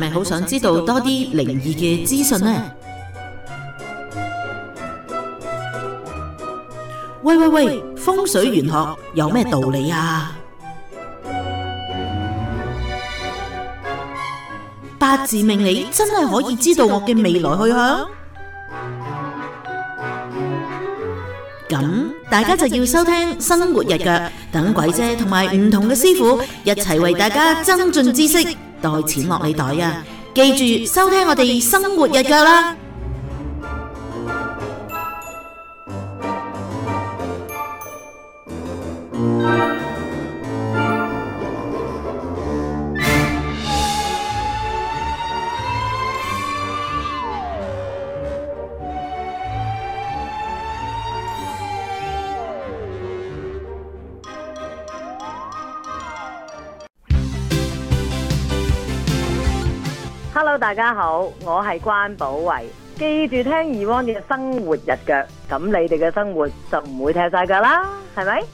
咪好想知道多啲靈異嘅資訊呢？喂，風水玄學有咩道理啊？八字命理真係可以知道我嘅未來去向？咁大家就要收聽生活日腳，等鬼姐同埋唔同嘅師傅一齊為大家增進知識，袋錢落你袋啊！記住收聽我哋生活日腳啦！ Hello， 大家好，我係關寶慧，記住聽Yvonne嘅生活日腳，咁你哋嘅生活就唔會踢晒腳啦，係咪？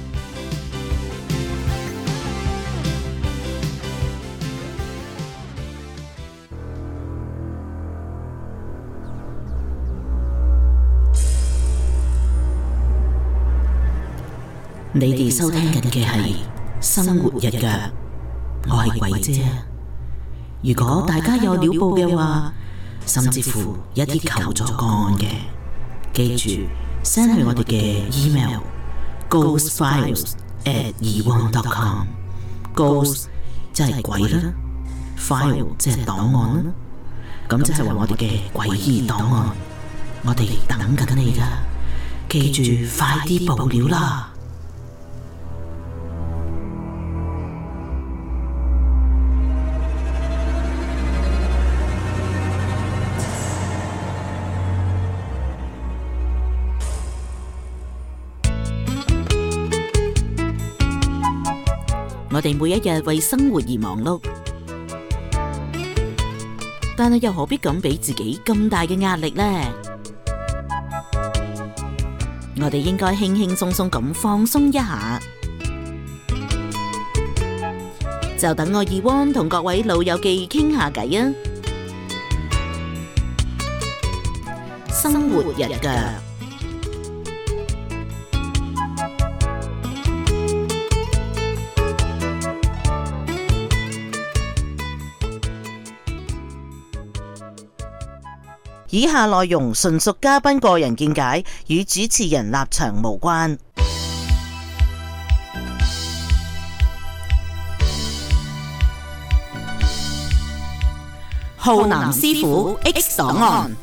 你哋收聽緊嘅係生活日腳，我係鬼姐。如果大家有料報嘅話，甚至乎一啲求助個案嘅，記住 send 去我哋嘅 email ghostfiles@yvonne.com。Ghost 即係鬼啦 ，file 即係檔案啦，咁即係話我哋嘅詭異檔案，我哋等緊你噶，記住快啲報料啦！我哋每一日為生活而忙碌，但係又何必咁俾自己咁大嘅壓力呢？我哋應該輕輕鬆鬆咁放鬆一下，就等我Yvonne同各位老友記傾下偈啊！生活日腳。以下內容純屬嘉賓個人見解，與主持人立場無關。浩南師傅 X 檔案。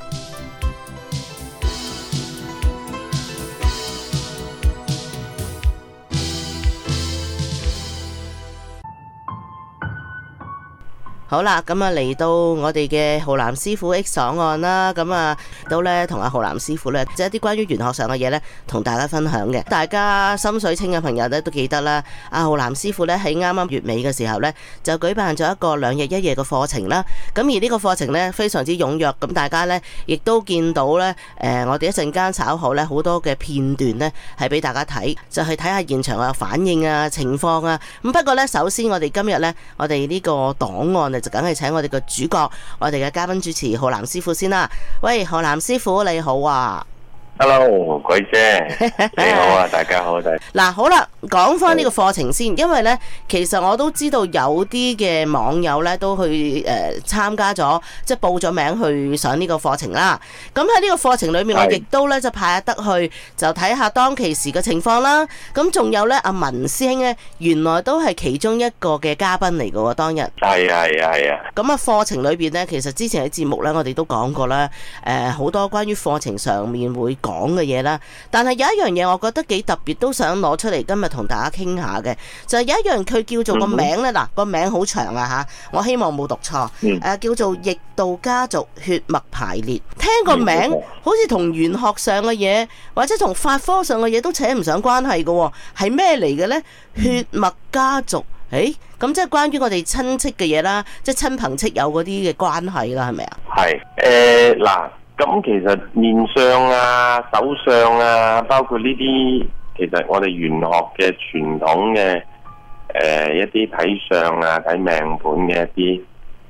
好啦，咁啊嚟到我哋嘅浩南師傅 X 檔案啦，咁啊都咧同阿浩南師傅咧，即係一啲關於玄學上嘅嘢咧，同大家分享嘅。大家心水清嘅朋友咧都記得啦，阿浩南師傅咧喺啱啱月尾嘅時候咧，就舉辦咗一個2日1夜嘅課程啦。咁而呢個課程咧非常之踴躍，咁大家咧亦都見到咧，我哋一陣間稍後咧好多嘅片段咧係俾大家睇，就係睇下現場嘅反應啊、情況啊。咁不過咧，首先我哋今日咧，我哋呢個檔案就梗係請我哋嘅主角，我哋嘅嘉賓主持浩南師傅先啦。喂，浩南師傅你好啊！ Hello， 鬼姐你好啊，大家好。 嗱，好啦，講翻呢個課程先，因為呢，其實我都知道有啲嘅網友呢都去參加咗，即係報咗名去上呢個課程啦。咁喺呢個課程裏面，我亦都呢就派得去，就睇下當其時嘅情況啦。咁仲有呢，阿文師兄呢，原來都係其中一個嘅嘉賓嚟㗎喎，當日。 係啊。 咁啊，課程裏邊呢，其實之前喺節目呢，我哋都講過啦，好多關於課程上面會講嘅嘢啦，但係有一樣嘢我覺得幾特別，都想攞出嚟今日同大家傾下嘅，就係有一樣佢叫做個名呢。嗱，個名好長啊吓，我希望冇讀錯，叫做易道家族血脈排列。聽個名好似同玄學上嘅嘢，或者同法科上嘅嘢都扯唔上關係嘅，係咩嚟嘅呢？血脈家族，咁即係關於我哋親戚嘅嘢啦，即係親朋戚友嗰啲嘅關係啦，係咪啊？ 係，嗱。咁其實面相啊、手相啊，包括呢啲，其實我哋玄學嘅傳統嘅一啲睇相啊、睇命盤嘅一啲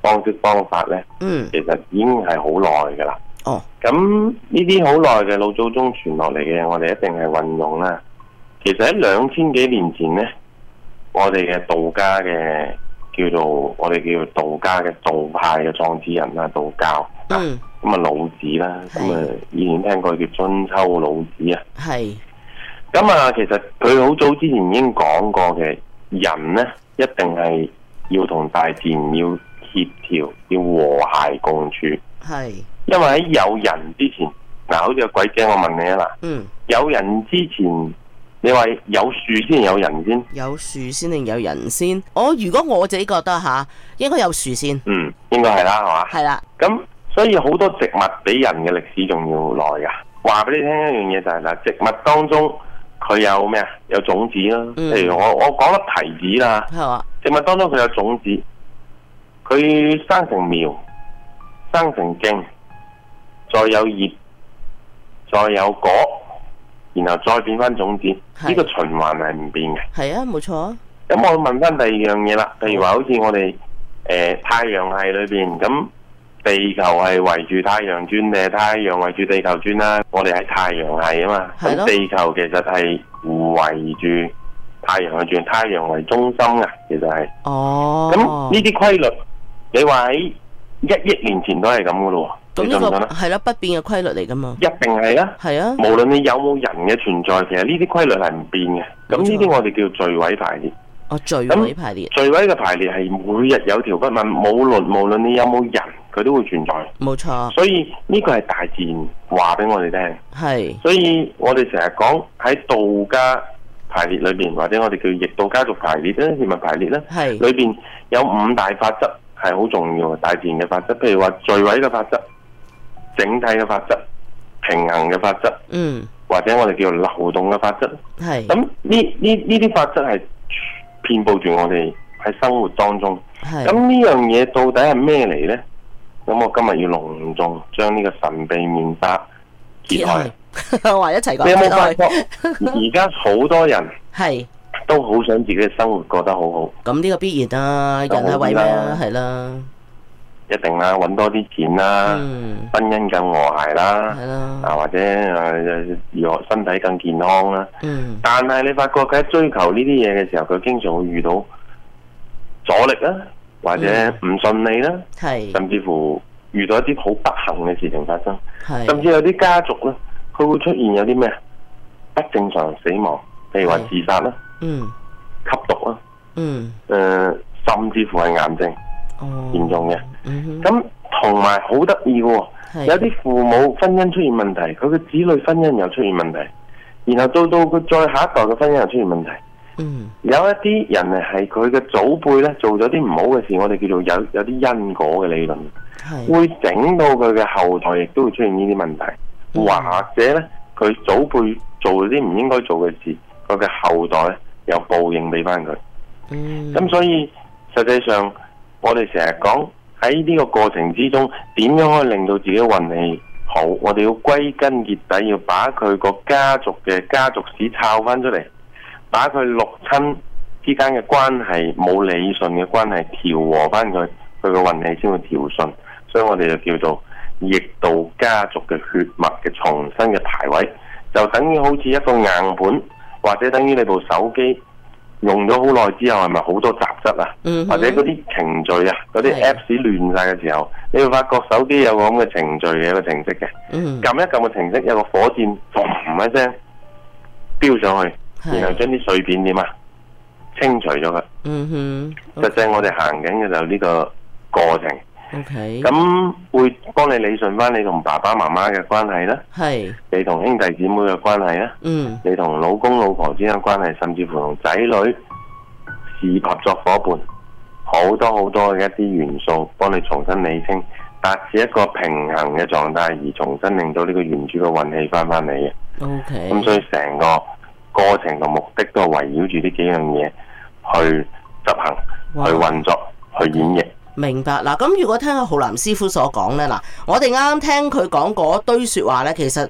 方式方法呢，其實已經係好耐㗎啦。咁呢啲好耐嘅老祖宗傳落嚟嘅，我哋一定係運用啦。其實喺2000幾年前呢，我哋嘅道家嘅我哋叫做道家嘅道派嘅創始人啦，道教。咁啊老子啦，咁啊以前聽過叫春秋老子啊。咁啊，其實佢好早之前已經講過嘅，人呢一定係要同大自然要協調，要和諧共處。因為喺有人之前，好似個鬼姐，我問你啊有人之前，你話有樹先有人先？有樹先定有人先？ 如果我自己覺得應該有樹先。 應該係啦，係嘛？ 係啦。 咁所以好多植物比人嘅歷史仲要耐噶。話俾你聽一樣嘢就係嗱，植物當中佢有咩啊？有種子啦。譬如我講粒提子啦，植物當中佢有種子，佢生成苗，生成莖，再有葉，再有果，然後再變翻種子，呢個循環係唔變嘅。 係啊，冇錯。 咁我問翻第二樣嘢啦，譬如話好似我哋太陽系裏邊，咁地球係圍住太陽轉定係太陽圍住地球轉啦？我哋係太陽系啊嘛，咁地球其實係圍住太陽去轉，太陽為中心嘅，其實係。咁呢啲規律，你話喺1億年前都係咁噶咯？ 咁呢個係啦，不變嘅規律嚟噶嘛？ 一定係啊！係啊！無論你有冇人嘅存在，其實呢啲規律係唔變嘅。咁呢啲我哋叫序位排列。序位排列。序位嘅排列係每日有條不紊，無論你有冇人，佢都會存在。冇錯。所以呢個係大自然話俾我哋聽。係。所以我哋成日講喺道家排列裏邊，或者我哋叫易道家族排列咧，係咪排列咧？係。裏邊有5大法則係好重要嘅，大自然嘅法則，譬如話序位嘅法則、整體嘅法則、平衡嘅法則，或者我哋叫流動嘅法則。係。咁呢啲法則係遍佈住我哋喺生活當中。係。咁呢樣嘢到底係咩嚟呢？咁我今日要隆重將呢個神秘面紗揭開，話一齊講。你有冇發覺而家好多人係都好想自己嘅生活過得好好？咁呢個必然啊，人係為咩啊？係啦。一定啦，揾多啲錢啦，婚姻更和諧啦，或者如何身體更健康啦。但係你發覺佢喺追求呢啲嘢嘅時候，佢經常會遇到阻力啦，或者唔順利啦，甚至乎遇到一啲好不幸嘅事情發生，甚至有啲家族咧，佢會出現有啲咩不正常死亡，譬如話自殺啦，吸毒啦，甚至乎係癌症。嚴重嘅，咁同埋好得意嘅，有啲父母婚姻出現問題，佢嘅子女婚姻又出現問題，然後到佢再下一代嘅婚姻又出現問題。有一啲人係佢嘅祖輩咧做咗啲唔好嘅事，我哋叫做有啲因果嘅理論，會整到佢嘅後代亦都會出現呢啲問題，或者咧佢祖輩做咗啲唔應該做嘅事，佢嘅後代咧有報應俾翻佢。咁所以實際上，我哋成日講喺呢個過程之中，點樣可以令到自己運氣好？我哋要歸根結底，要把佢個家族嘅家族史抄翻出嚟，把佢六親之間嘅關係冇理順嘅關係調和翻佢，佢個運氣先會調順。所以我哋就叫做易道家族嘅血脈嘅重新嘅排位，就等於好似一個硬盤，或者等於你部手機。用咗好耐之後，係咪好多雜質啊？或者嗰啲程序啊，嗰啲 Apps 亂晒嘅時候，你會發覺手機有個咁嘅程序嘅一個程式嘅，撳一撳個程式，有個火箭嘣一聲飆上去，然後將啲碎片點啊清除咗佢。實際我哋行緊嘅就係呢個過程。咁會幫你理順翻你同爸爸媽媽嘅關係啦，你同兄弟姊妹嘅關係啦，你同老公老婆之間嘅關係，甚至乎同仔女、事業合作伙伴，好多好多嘅一啲元素，幫你重新理清，達至一個平衡嘅狀態，而重新令到呢個原主嘅運氣翻嚟嘅。咁所以成個過程同目的都係圍繞住呢幾樣嘢去執行、去運作、去演繹。 明白嗱，咁如果聽阿浩南師傅所講呢，嗱，我哋啱啱聽佢講嗰堆說話呢，其實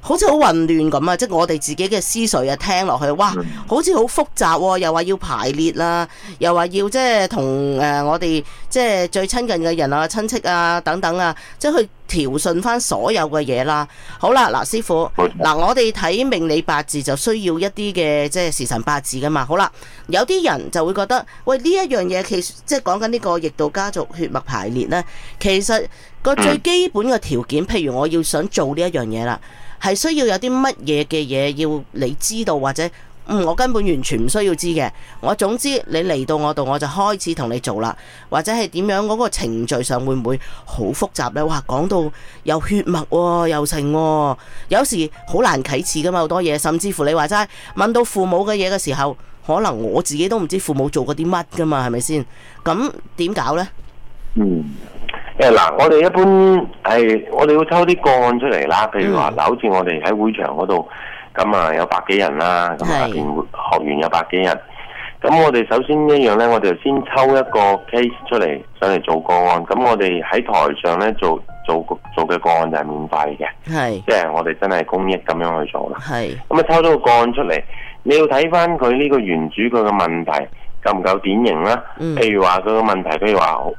好似好混亂咁啊！即係我哋自己嘅思緒啊，聽落去，哇，好似好複雜喎！又話要排列啦，又話要即係同我哋即係最親近嘅人啊、親戚啊等等啊，即係去調順翻所有嘅嘢啦。好啦，嗱，師傅，嗱，我哋睇命理八字就需要一啲嘅即係時辰八字噶嘛。好啦，有啲人就會覺得，喂，呢一樣嘢其實即係講緊呢個易道家族血脈排列呢，其實個最基本嘅條件，譬如我要想做呢一樣嘢啦。係需要有啲乜嘢嘅嘢要你知道，或者我根本完全唔需要知嘅。我總之你嚟到我度，我就開始同你做啦。或者係點樣嗰個程序上會唔會好複雜呢？哇，講到又血脈喎，又成喎，有時好難啟齒噶嘛，好多嘢。甚至乎你話齋問到父母嘅嘢嘅時候，可能我自己都唔知父母做過啲乜噶嘛，係咪先？咁點搞呢？ 嗱，我哋一般係我哋會抽啲個案出嚟啦，譬如話嗱，好似我哋喺會場嗰度，咁啊有百幾人啦，咁下邊學員有百幾人，咁我哋首先一樣呢，我哋先抽一個 case 出嚟上嚟做個案，咁我哋喺台上呢做嘅個案就係免費嘅，即係我哋真係公益咁樣去做啦。咁啊抽咗個案出嚟，你要睇翻佢呢個原主佢嘅問題夠唔夠典型啦？譬如話佢嘅問題，譬如話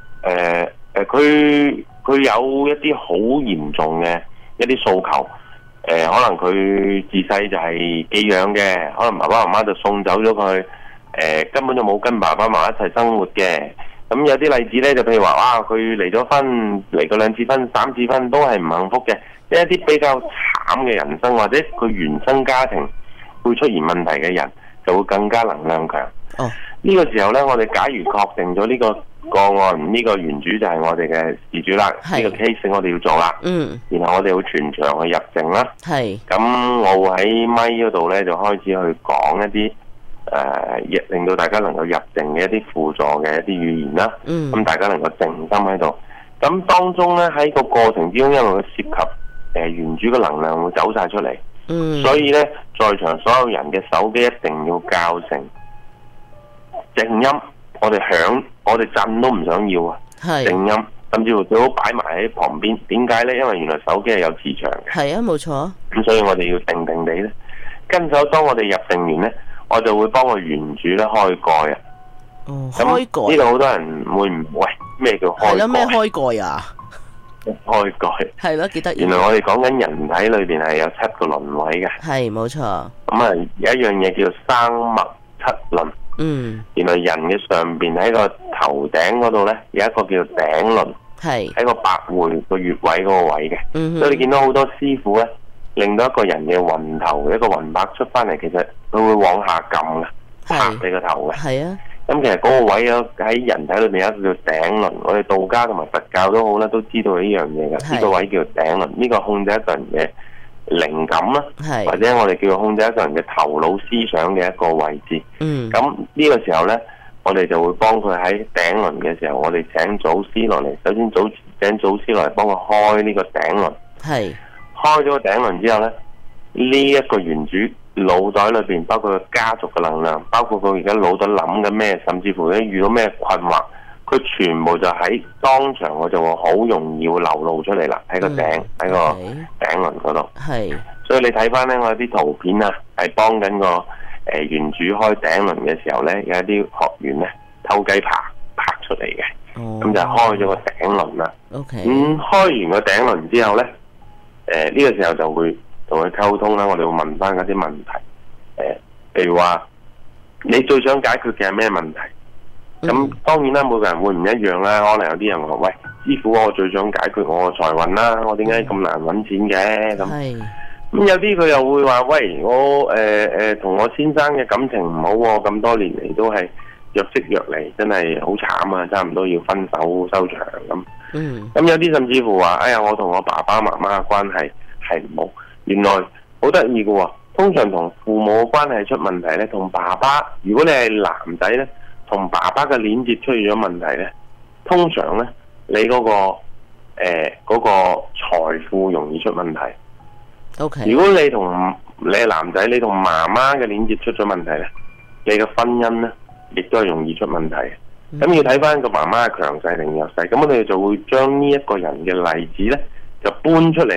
佢有一啲好嚴重嘅一啲訴求，可能佢自細就係寄養嘅，可能爸爸媽媽就送走咗佢，根本就冇跟爸爸媽媽一齊生活嘅。咁有啲例子呢，就譬如話，哇，佢離咗婚，離過2次婚、3次婚都係唔幸福嘅，即係一啲比較慘嘅人生，或者佢原生家庭會出現問題嘅人，就會更加能量強。呢個時候呢，我哋假如確定咗呢個案，呢個原主就係我哋嘅事主啦，呢個 case 我哋要做啦。然後我哋會全場去入證啦。咁我會喺咪嗰度呢，就開始去講一啲令到大家能夠入證嘅一啲輔助嘅一啲語言啦。咁大家能夠靜心喺度。咁當中呢，喺個過程之中，因為佢涉及原主嘅能量會走晒出嚟。所以呢，在場所有人嘅手機一定要校成靜音，我哋響，我哋震都唔想要啊！靜音，甚至乎最好擺埋喺旁邊。點解呢？因為原來手機係有磁場嘅。係啊，冇錯。咁所以我哋要定定地呢，跟手當我哋入定完呢，我就會幫個原主呢開蓋啊。開蓋。呢度好多人會唔喂咩叫開蓋？係咯，咩開蓋啊？開蓋。係咯，幾得意。原來我哋講緊人體裏邊係有7個輪位嘅。係，冇錯。咁啊，有一樣嘢叫做生脈7輪。原來人嘅上邊喺個頭頂嗰度呢，有一個叫頂輪，喺個百會個穴位嗰個位嘅。所以你見到好多師傅呢，令到一個人嘅魂頭一個魂魄出翻嚟，其實佢會往下撳嘅，拍你個頭嘅。咁其實嗰個位喺人體裏面有一個叫頂輪，我哋道家同埋佛教都好啦，都知道呢樣嘢嘅。呢個位叫頂輪，呢個控制一個人嘅靈感啦，或者我哋叫做控制一個人嘅頭腦思想嘅一個位置。咁呢個時候呢，我哋就會幫佢喺頂輪嘅時候，我哋請祖師落嚟。首先請祖師落嚟幫佢開呢個頂輪。開咗個頂輪之後呢，呢一個原主腦袋裏邊包括佢家族嘅能量，包括佢而家腦袋諗緊咩，甚至乎咧遇到咩困惑，佢全部就喺當場，我就會好容易會流露出嚟啦，喺個頂喺個頂輪嗰度。所以你睇翻呢，我有啲圖片啊，係幫緊個原主開頂輪嘅時候呢，有一啲學員呢偷雞拍出嚟嘅，咁就開咗個頂輪啦。開完個頂輪之後呢，呢個時候就會同佢溝通啦，我哋會問翻嗰啲問題，譬如話你最想解決嘅係咩問題？咁當然啦，每個人會唔一樣啦。可能有啲人話：喂，師傅，我最想解決我嘅財運啦，我點解咁難揾錢嘅？咁有啲佢又會話：喂，我同我先生嘅感情唔好喎，咁多年嚟都係若即若離，真係好慘啊，差唔多要分手收場咁。咁有啲甚至乎話：哎呀，我同我爸爸媽媽嘅關係係唔好。原來好得意嘅喎，通常同父母嘅關係出問題呢，同爸爸，如果你係男仔呢，同爸爸嘅連接出現咗問題呢，通常呢，你嗰個財富容易出問題。如果你係男仔，你同媽媽嘅連接出咗問題呢，你嘅婚姻呢，亦都係容易出問題。咁要睇翻個媽媽係強勢定弱勢，咁我哋就會將呢一個人嘅例子呢，就搬出嚟。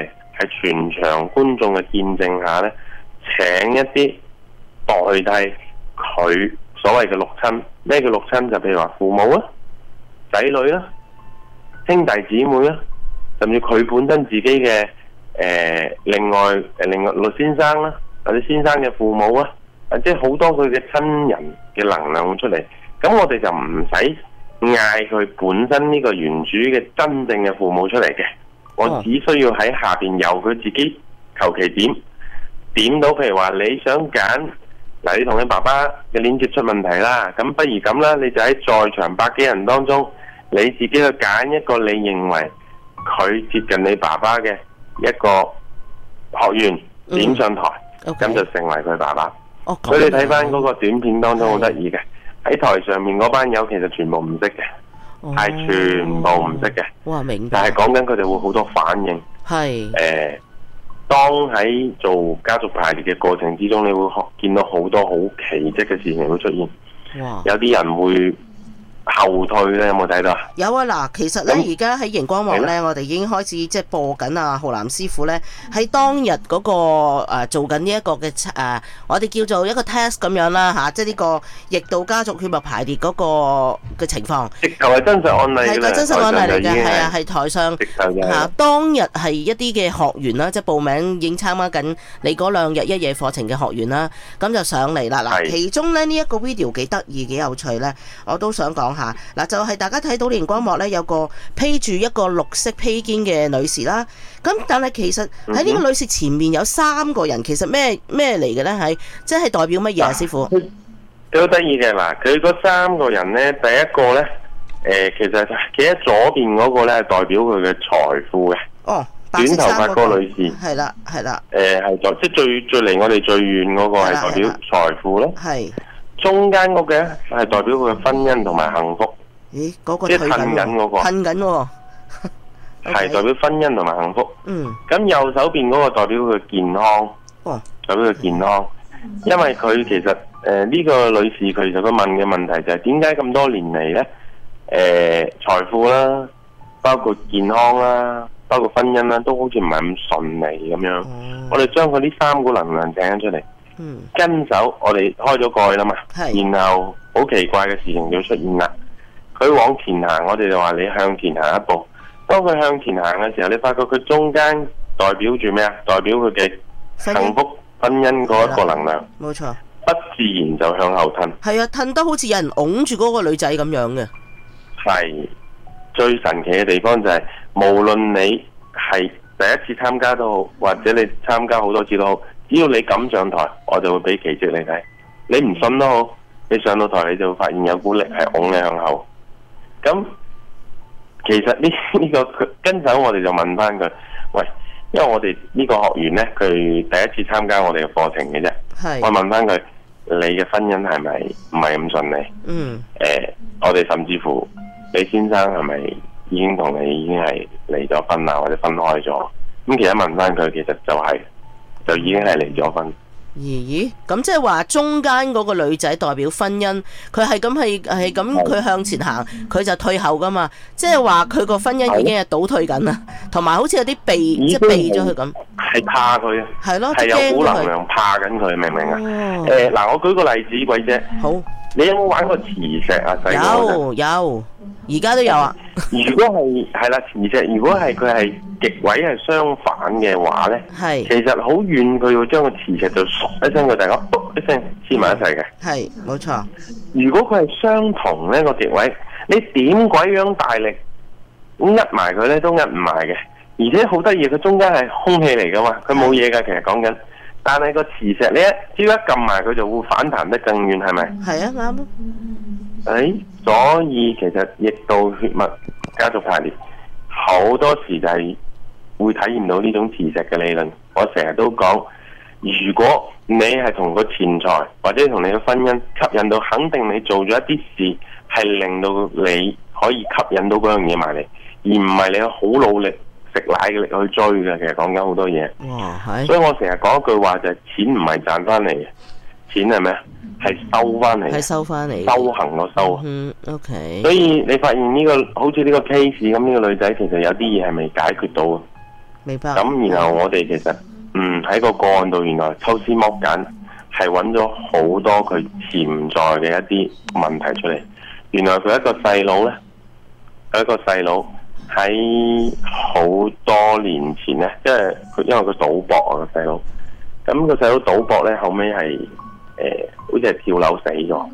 係全場觀眾嘅見證下呢，請一啲代替佢所謂嘅六親。咩叫六親？就譬如話父母啦、仔女啦、兄弟姊妹啦，甚至佢本身自己嘅另外律先生啦，或者先生嘅父母啊，即係好多佢嘅親人嘅能量出嚟。咁我哋就唔使嗌佢本身呢個原主嘅真正嘅父母出嚟嘅，我只需要喺下邊由佢自己求其點到，譬如話你想揀嗱，你同你爸爸嘅連接出問題啦，咁不如咁啦，你就喺在場百幾人當中，你自己去揀一個你認為佢接近你爸爸嘅一個學員點上台，咁就成為佢爸爸。所以你睇翻嗰個短片當中好得意嘅，喺台上面嗰班友其實全部唔識嘅，係全部唔識嘅。 哇，明白。 但係講緊佢哋會好多反應。係當喺做家族排列嘅過程之中，你會見到好多好奇蹟嘅事情會出現。哇！有啲人會後退咧，有冇睇到？ 有啊，嗱，其實咧而家喺熒光幕咧，我哋已經開始即係播緊啊浩南師傅咧喺當日嗰個做緊呢一個嘅我哋叫做一個 test 咁樣啦嚇，即係呢個逆道家族血脈排列嗰個嘅情況。直頭係真實案例嚟嘅，係個真實案例嚟嘅，係啊，係台上嚇當日係一啲嘅學員啦，即係報名已經參加緊你嗰2日1夜課程嘅學員啦，咁就上嚟啦。嗱，其中咧呢一個 video 幾得意幾有趣咧，我都想講。嗱，就係大家睇到熒光幕咧，有個披住一個綠色披肩嘅女士啦。咁但係其實喺呢個女士前面有3個人，其實咩嚟嘅咧？係即係代表乜嘢啊？師傅， 佢好得意嘅嗱，佢嗰3個人咧，第一個咧，其實企喺左邊嗰個咧係代表佢嘅財富嘅。哦，短頭髮嗰個女士係啦，係啦。 係即係最離我哋最遠嗰個係代表財富咯。係。中間嗰個咧係代表佢嘅婚姻同埋幸福。咦，嗰個即係褪緊嗰個。褪緊喎。係代表婚姻同埋幸福。嗯。咁右手邊嗰個代表佢嘅健康。哦。代表佢健康，因為佢其實呢個女士其實佢問嘅問題就係點解咁多年嚟咧財富啦，包括健康啦，包括婚姻啦，都好似唔係咁順利咁樣。我哋將佢呢3股能量請出嚟。跟手我哋開咗蓋啦嘛，然後好奇怪嘅事情就出現啦。佢往前行，我哋就話你向前行一步。當佢向前行嘅時候，你發覺佢中間代表住咩啊？代表佢嘅幸福婚姻嗰一個能量。冇錯，不自然就向後褪。係啊，褪得好似有人擁住嗰個女仔咁樣嘅。係最神奇嘅地方就係，無論你係第一次參加都好，或者你參加好多次都好。只要你敢上台，我就會俾奇蹟你睇。你唔信都好，你上到台你就會發現有股力係拱你向後。咁其實呢個跟手我哋就問翻佢，喂，因為我哋呢個學員呢，佢第一次參加我哋嘅課程嘅啫。我問翻佢，你嘅婚姻係咪唔係咁順利？我哋甚至乎你先生係咪已經同你已經係離咗婚啦，或者分開咗？咁其實問翻佢，其實就已經係離咗婚。 咦？咁即係話中間嗰個女仔代表婚姻，佢係咁佢向前行，佢就退後噶嘛？即係話佢個婚姻已經係倒退緊啦，同埋好似有啲即係避咗佢咁。係怕佢啊！係咯，係有股能量怕緊佢，明唔明啊？嗱，我舉個例子，鬼姐。好。你有冇玩過磁石啊？細個有，而家都有啊。如果係啦，磁石如果係佢係極位係相反嘅話咧，係其實好遠，佢會將個磁石就唰一聲，佢大家卜一聲黐埋一齊嘅。係，冇錯。如果佢係相同呢個極位，你點鬼樣大力握埋佢咧，都握唔埋嘅。而且好得意，佢中間係空氣嚟噶嘛，佢冇嘢噶。其實講緊。但係個磁石你只要一撳埋佢就會反彈得更遠，係咪？係啊，啱啊。所以其實逆道血脈家族排列好多時就係會體驗到呢種磁石嘅理論。我成日都講，如果你係同個錢財或者同你嘅婚姻吸引到，肯定你做咗一啲事係令到你可以吸引到嗰樣嘢埋嚟，而唔係你好努力食奶嘅力去追嘅。其實講緊好多嘢，所以我成日講一句話就係錢唔係賺翻嚟嘅，錢係咩？係收翻嚟，係收翻嚟，修行個修。OK。所以你發現呢個好似呢個 case 咁，呢個女仔其實有啲嘢係未解決到， 明白。 咁然後我哋其實喺個個案度，原來抽絲剝繭係揾咗好多佢潛在嘅一啲問題出嚟。原來佢一個細佬呢，喺好多年前呢，因為佢賭博啊個細佬，咁個細佬賭博呢，後尾係好似係跳樓死咗。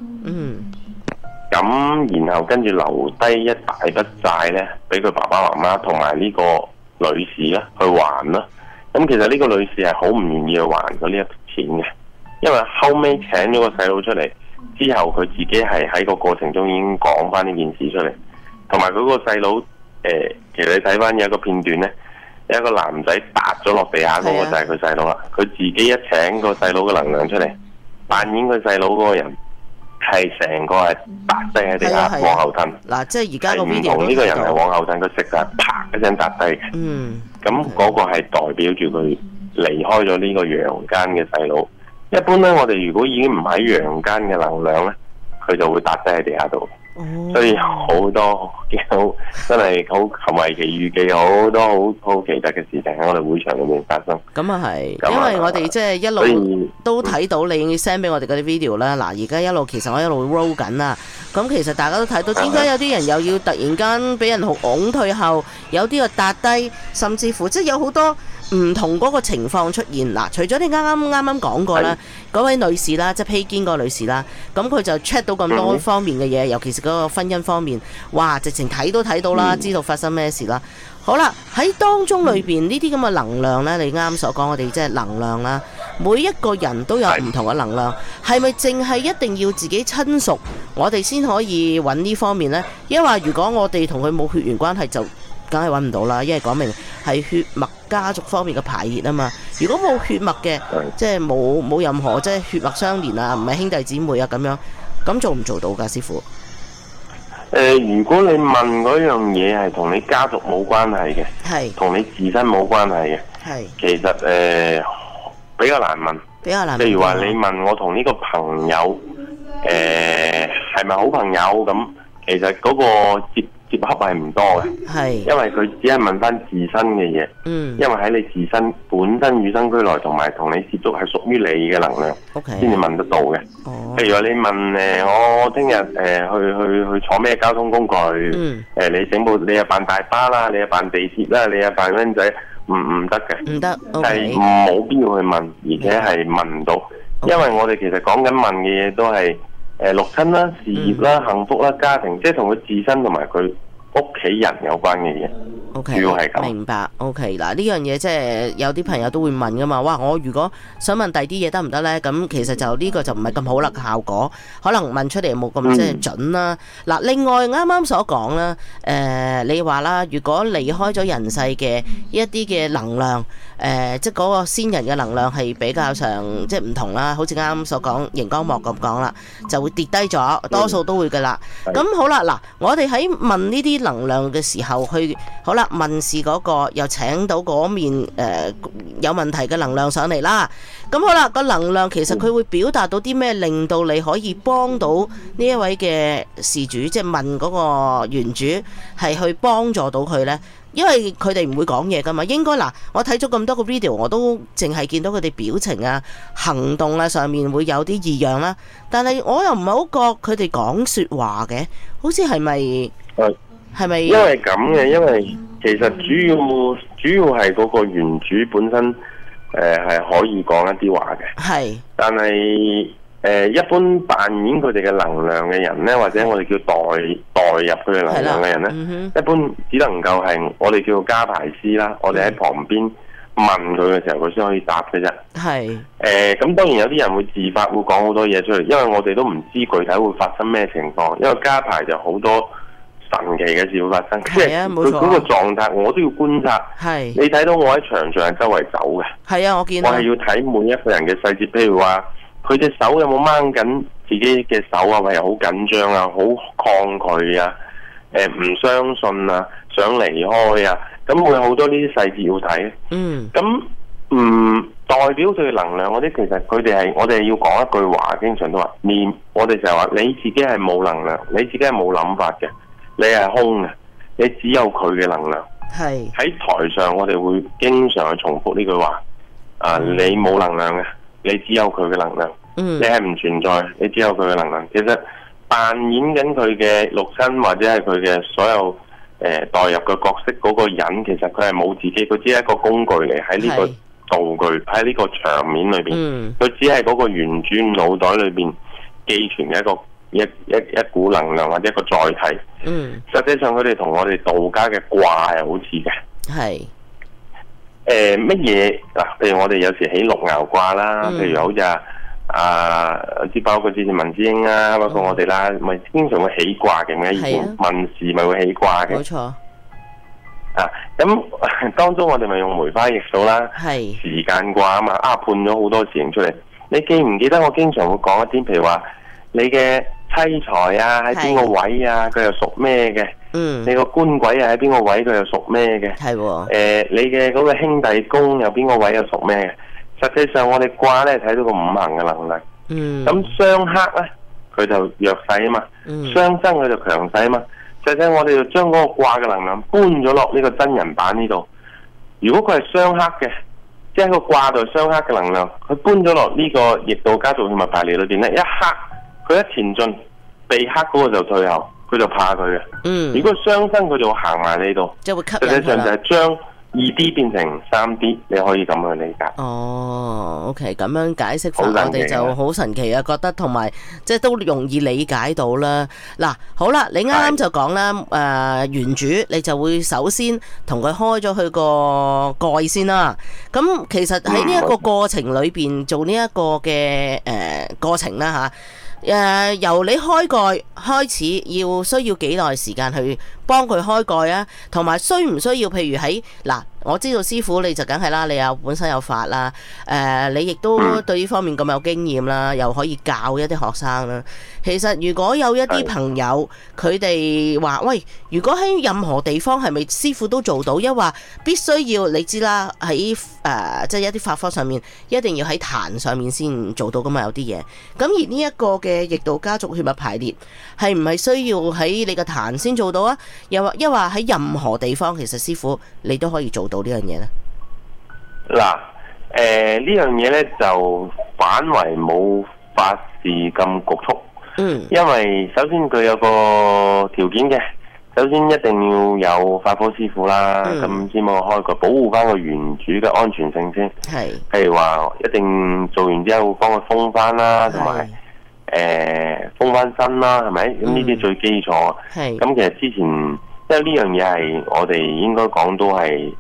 咁然後跟住留低一大筆債呢，俾佢爸爸媽媽同埋呢個女士呢去還啦。咁其實呢個女士係好唔願意去還咗呢一筆錢嘅，因為後尾請咗個細佬出嚟之後，佢自己係喺個過程中已經講翻呢件事出嚟，同埋佢個細佬其實你睇翻有一個片段呢，有一個男仔搭咗落地下嗰個就係佢細佬啦。佢自己一請個細佬嘅能量出嚟，扮演佢細佬嗰個人係成個係搭低喺地下往後褪。 嗱，即係而家個 video 同呢個人係往後褪，佢食啊啪一聲搭低嘅。咁嗰個係代表住佢離開咗呢個陽間嘅細佬。一般呢，我哋如果已經唔喺陽間嘅能量呢，佢就會搭低喺地下度。所以好多真係好行為奇遇記，好多好奇特嘅事情喺我哋會場裏面發生。 咁啊係，因為我哋即係一路都睇到你 send 俾我哋嗰啲 video 啦。嗱，而家一路其實我一路 roll 緊啦。咁其實大家都睇到，點解有啲人又要突然間俾人拱退後，有啲又搭低，甚至乎即係有好多唔同嗰個情況出現。嗱，除咗你啱啱講過啦，嗰位女士啦，即係披肩嗰個女士啦，咁佢就 check 到咁多方面嘅嘢，尤其是嗰個婚姻方面，哇，直情睇都睇到啦，知道發生咩事啦。好啦，喺當中裏邊呢啲咁嘅能量呢，你啱所講，我哋即係能量啦，每一個人都有唔同嘅能量，係咪淨係一定要自己親屬，我哋先可以揾呢方面呢？因為如果我哋同佢冇血緣關係，就梗係揾唔到啦，因為講明係血脈家族方面嘅排列啊嘛。如果冇血脈嘅，即係冇任何即係血脈相連啊，唔係兄弟姊妹啊咁樣，咁做唔做到㗎，師傅？ 如果你問嗰樣嘢係同你家族冇關係嘅，係同你自身冇關係嘅，係其實比較難問。譬如話你問我同呢個朋友係咪好朋友咁，其實嗰個接合係唔多嘅，係因為佢只係問翻自身嘅嘢，因為喺你自身本身與生俱來同埋同你接觸係屬於你嘅能量，先至問得到嘅。譬如話你問我聽日去坐咩交通工具，你整部你係扮大巴啦，你係扮地鐵啦，你係扮蚊仔，唔得嘅，唔得，係冇必要去問，而且係問唔到，因為我哋其實講緊問嘅嘢都係六親啦、事業啦、幸福啦、家庭，即係同佢自身同埋佢屋企人有關嘅嘢。主要係咁。明白。OK， 嗱呢樣嘢即係有啲朋友都會問噶嘛。哇！我如果想問第啲嘢得唔得呢？咁其實就呢個就唔係咁好啦，效果可能問出嚟冇咁即係準啦。嗱，另外啱啱所講啦，你話啦，如果離開咗人世嘅一啲嘅能量，即係嗰個先人嘅能量係比較上即係唔同啦，好似啱啱所講熒光幕咁講啦，就會跌低咗，多數都會噶啦。咁好啦，嗱，我哋喺問呢啲能量嘅時候，去好啦問事嗰個又請到嗰面有問題嘅能量上嚟啦。咁好啦，個能量其實佢會表達到啲咩，令到你可以幫到呢一位嘅事主，即係問嗰個原主係去幫助到佢呢？因為佢哋唔會講嘢噶嘛，應該嗱，我睇咗咁多個 video， 我都淨係見到佢哋表情啊、行動啊上面會有啲異樣啦，但係我又唔係好覺佢哋講說話嘅，好似係咪？係咪？因為咁嘅，因為其實主要係嗰個原主本身係可以講一啲話嘅，係，但係一般扮演佢哋嘅能量嘅人呢，或者我哋叫代入佢嘅能量嘅人呢，一般只能夠係我哋叫做加排師啦，我哋喺旁邊問佢嘅時候，佢先可以答嘅啫。係。咁當然有啲人會自發會講好多嘢出嚟，因為我哋都唔知具體會發生咩情況，因為加排就好多神奇嘅事會發生，即係佢嗰個狀態，我都要觀察。係。你睇到我喺場上係周圍走嘅。係啊，我見到。我係要睇每一個人嘅細節，譬如話佢隻手有冇掹緊自己嘅手啊，或者好緊張啊，好抗拒啊，唔相信啊，想離開啊，咁會有好多呢啲細節要睇。咁代表佢嘅能量嗰啲，其實佢哋係我哋要講一句話，經常都話我哋成日話你自己係冇能量，你自己係冇諗法嘅，你係空嘅，你只有佢嘅能量。 喺台上我哋會經常去重複呢句話，你冇能量嘅，你只有佢嘅能量，你係唔存在，你只有佢嘅能量。其實扮演緊佢嘅肉身或者係佢嘅所有代入嘅角色嗰個人，其實佢係冇自己，佢只係一個工具嚟，喺呢個道具喺呢個場面裏邊，佢只係嗰個原主腦袋裏邊寄存嘅一股能量或者一個載體。實際上佢哋同我哋道家嘅卦係好似嘅。係乜嘢嗱？譬如我哋有時起六爻卦啦，譬如好似包括之前文之英啊，包括我哋啦，咪經常會起卦嘅咩？以前問事咪會起卦嘅。冇錯。咁當中我哋咪用梅花易數啦，時間卦啊嘛，判咗好多事情出嚟。你記唔記得我經常會講一啲，譬如話你嘅妻財啊喺邊個位啊，佢又屬咩嘅？你個官鬼啊喺邊個位，佢又屬咩嘅？你嘅嗰個兄弟宮又邊個位又屬咩嘅？實際上我哋卦咧睇到個五行嘅能量。咁相克咧，佢就弱勢啊嘛；相生佢就強勢啊嘛。實際我哋就將嗰個卦嘅能量搬咗落呢個真人版呢度。如果佢係相克嘅，即係個卦度相克嘅能量，佢搬咗落呢個易道家族血脈排列裏邊咧，一克佢一前進，被克嗰個就退後，佢就怕佢嘅。如果相生，佢就會行埋呢度，實際上就係將2D 變成3D， 你可以咁去理解。 OK， 咁樣解釋法，我哋就好神奇啊，覺得同埋即係都容易理解到啦。嗱，好啦，你啱啱就講啦，原主你就會首先同佢開咗佢個蓋先啦。咁其實喺呢一個過程裏邊做呢一個嘅過程啦吓。由你開蓋開始，需要幾耐時間去幫佢開蓋啊？同埋需唔需要？譬如喺嗱，我知道師傅你就梗係啦，你又本身有法啦，你亦都對呢方面咁有經驗啦，又可以教一啲學生啦。其實如果有一啲朋友佢哋話喂，如果喺任何地方係咪師傅都做到？抑或必須要你知啦，喺即係一啲法科上面一定要喺壇上面先做到噶嘛？有啲嘢咁，而呢一個嘅易道家族血脈排列係唔係需要喺你個壇先做到啊？又或喺任何地方，其實師傅你都可以做到呢樣嘢呢？ 嗱，呢樣嘢呢就反為冇法事咁局促。因為首先佢有個條件嘅，首先一定要有法科師傅啦，咁先幫我開個保護翻個原主嘅安全性先。譬如話一定做完之後幫佢封翻啦，同埋封翻身啦，係咪？咁呢啲最基礎。咁其實之前，因為呢樣嘢係我哋應該講都係，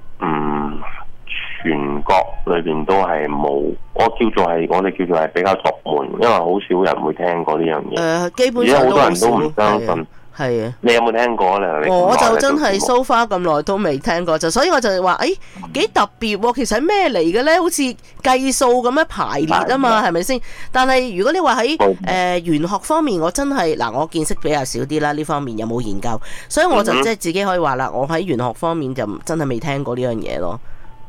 全國裏邊都係冇，我哋叫做係比較獨門，因為好少人會聽過呢樣嘢。基本上好多人都唔相信。係啊，你有冇聽過咧？ 我就真係so far咁耐都未聽過，所以我就話幾特別喎。其實係咩嚟嘅咧？好似計數咁樣排列啊嘛，係咪先？但係如果你話喺玄學方面，我真係嗱，我見識比較少啲啦，呢方面有冇研究，所以我就即係自己可以話啦，我喺玄學方面就真係未聽過呢樣嘢咯。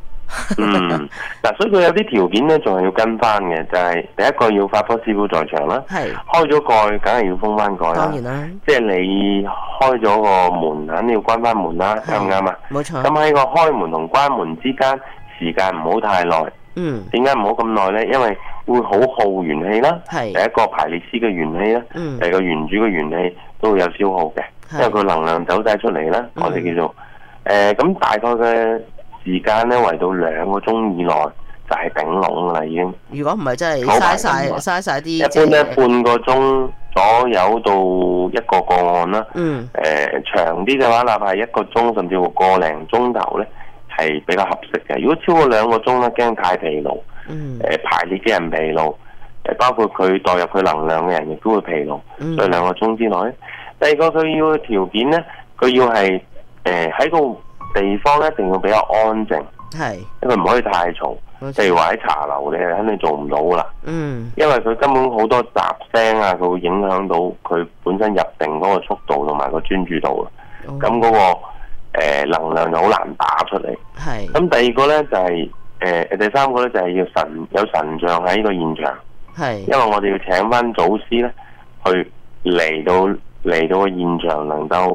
所以佢有啲條件咧，仲係要跟翻嘅，就係第一個要法科師傅在場啦，開咗蓋，梗係要封翻蓋啦。當然啦，即係你開咗個門，肯定要關翻門啦，啱唔啱啊？冇錯。咁喺個開門同關門之間，時間唔好太耐。點解唔好咁耐咧？因為會好耗元氣啦。第一個排列師嘅元氣啦，第二個原主嘅元氣都會有消耗嘅，因為佢能量走晒出嚟啦。我哋叫做咁大概嘅時間咧，圍到2個鐘以內就係頂籠啦，已經。如果唔係真係嘥晒啲。一般咧半個鐘左右到1個個案啦。長啲嘅話，哪怕係1個鐘，甚至乎個零鐘頭咧，係比較合適嘅。如果超過2個鐘咧，驚太疲勞。排列嘅人疲勞，包括佢代入佢能量嘅人亦都會疲勞。所以2個鐘之內。第二個佢要嘅條件咧，佢要係喺個地方一定要比較安靜，因為唔可以太嘈。譬如話喺茶樓，你係肯定做唔到噶啦。因為佢根本好多雜聲啊，佢會影響到佢本身入定嗰個速度同埋個專注度。咁嗰個能量就好難打出嚟。咁第二個咧就係第三個咧就係要有神像喺呢個現場。因為我哋要請翻祖師咧去嚟到個現場，能夠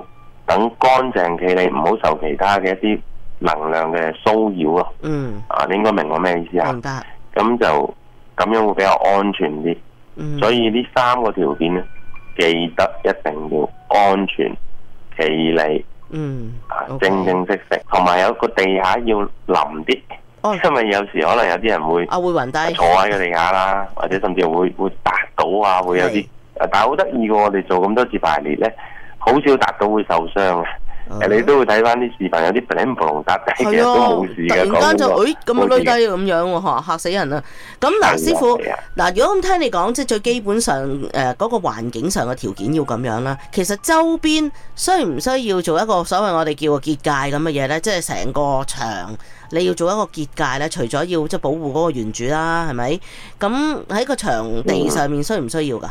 等乾淨企理，唔好受其他嘅一啲能量嘅騷擾咯。你應該明我咩意思啊？ 明白。 咁就咁樣會比較安全啲。所以呢3個條件咧，記得一定要安全企理。正正式式，同埋有個地下要腍啲。因為有時可能有啲人會暈低坐喺個地下啦，或者甚至會搭到啊，會有啲。但係好得意嘅，我哋做咁多次排列咧，好少搭到會受傷嘅。你都會睇翻啲視頻，有啲砰砰搭低，其實都冇事嘅。 突然間就咁啊，攣低咁樣嚇死人啊！咁嗱，師傅嗱，如果咁聽你講，即係最基本上嗰個環境上嘅條件要咁樣啦。其實周邊需唔需要做一個所謂我哋叫個結界咁嘅嘢咧？即係成個場你要做一個結界咧，除咗要即係保護嗰個原主啦，係咪？咁喺個場地上面需唔需要㗎？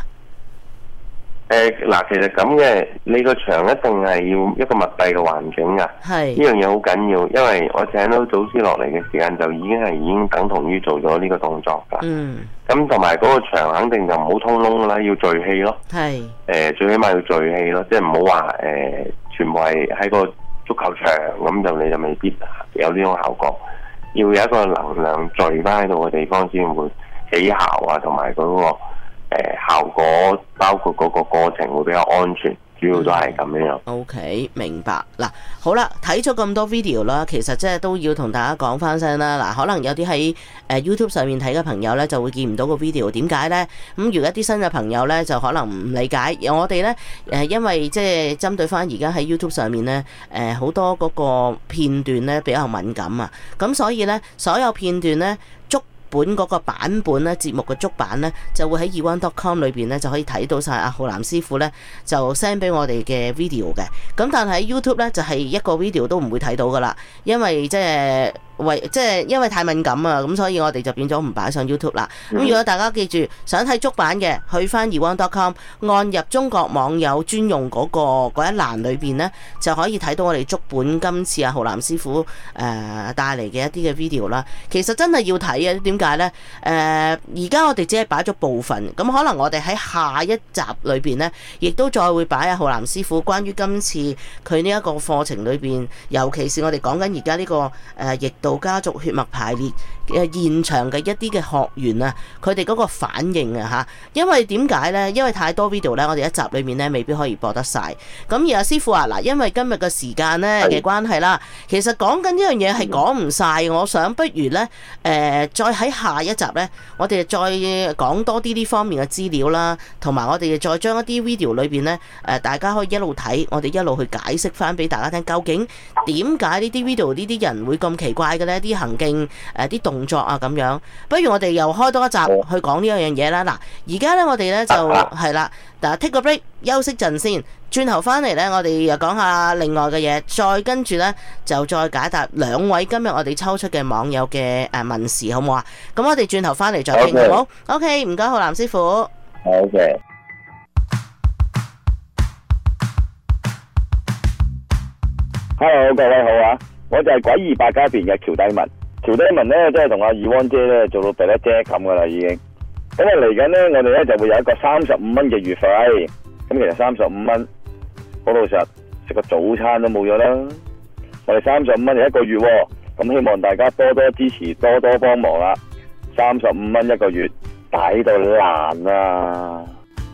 嗱，其實咁嘅，你個場一定係要一個密閉嘅環境噶。係呢樣嘢好緊要，因為我請到祖師落嚟嘅時間就已經等同於做咗呢個動作噶。咁同埋嗰個場肯定就唔好通窿啦，要聚氣咯。係最起碼要聚氣咯，即係唔好話全部係喺個足球場咁就你就未必有呢種效果。要有一個能量聚翻喺度嘅地方先會起效啊，同埋嗰個。效果包括嗰個過程會比較安全，主要都係咁樣。 OK， 明白。嗱，好啦，睇咗咁多 video 啦，其實即係都要同大家講翻聲啦。嗱，可能有啲喺YouTube 上面睇嘅朋友咧，就會見唔到個 video，點解咧？咁如果一啲新嘅朋友咧，就可能唔理解。我哋咧因為即係針對翻而家喺 YouTube 上面咧，好多嗰個片段咧比較敏感啊，咁所以咧所有片段咧本嗰個版本咧，節目嘅足版咧，就會喺 eone.com 裏邊咧就可以睇到晒阿浩南師傅咧就 send 俾我哋嘅 video 嘅。咁但係喺 YouTube 咧就係一個 video 都唔會睇到噶啦，因為即係因為太敏感啊，咁所以我哋就變咗唔擺上 YouTube 啦。咁如果大家記住想睇足版嘅，去翻 eone.com 按入中國網友專用嗰一欄裏邊咧，就可以睇到我哋足本今次阿浩南師傅帶嚟嘅一啲嘅 video 啦。其實真係要睇啊，點解呢？而家我哋只係擺咗部分，咁可能我哋喺下一集裏邊呢，亦都再會擺阿浩南師傅關於今次佢呢一個課程裏邊，尤其是我哋講緊而家呢個易道家族血脈排列嘅現場嘅一啲嘅學員啊，佢哋嗰個反應啊嚇，因為點解呢？因為太多 video 呢，我哋一集裏面呢未必可以播得晒。咁而阿師傅話嗱，因為今日嘅時間呢嘅關係啦，其實講緊呢樣嘢係講唔晒。我想不如呢，再喺下一集呢，我哋再講多啲呢方面嘅資料啦，同埋我哋再將一啲 video 裏邊呢，大家可以一路睇，我哋一路去解釋翻俾大家聽，究竟點解呢啲 video 呢啲人會咁奇怪嘅呢？啲行徑啲動作啊咁樣，不如我哋又開多一集去講呢樣嘢啦。嗱，而家呢，我哋呢就係啦，嗱 take a break 休息陣先，轉頭翻嚟呢，我哋又講下另外嘅嘢，再跟住呢，就再解答兩位今日我哋抽出嘅網友嘅問事，好唔好啊？咁我哋轉頭翻嚟再傾，好唔好？OK，唔該，浩南師傅。 好嘅。Hello， 各位好啊！我就係詭異百家店嘅喬低文。喬低文咧，即係同阿eone姐咧做到第一姐咁噶啦，已經。咁啊嚟緊咧，我哋咧就會有一個35蚊嘅月費。咁其實35蚊，好老實，食個早餐都冇咗啦。我哋35蚊係一個月，咁希望大家多多支持，多多幫忙啦。35蚊一個月，抵到爛啊！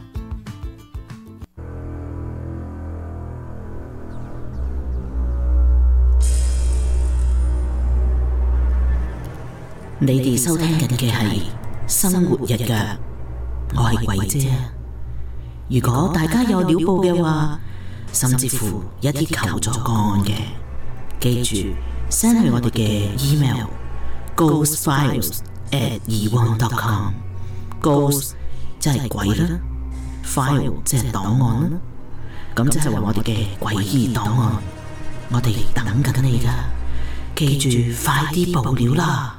你哋收聽緊嘅係生活日腳，我係鬼姐。如果大家有料報嘅話，甚至乎一啲求助個案嘅，記住 send 去我哋嘅 email ghostfiles@eone.com。Ghost 即係鬼啦， file 即係檔案啦，咁即係話我哋嘅詭異檔案，我哋等緊你噶，記住快啲報料啦！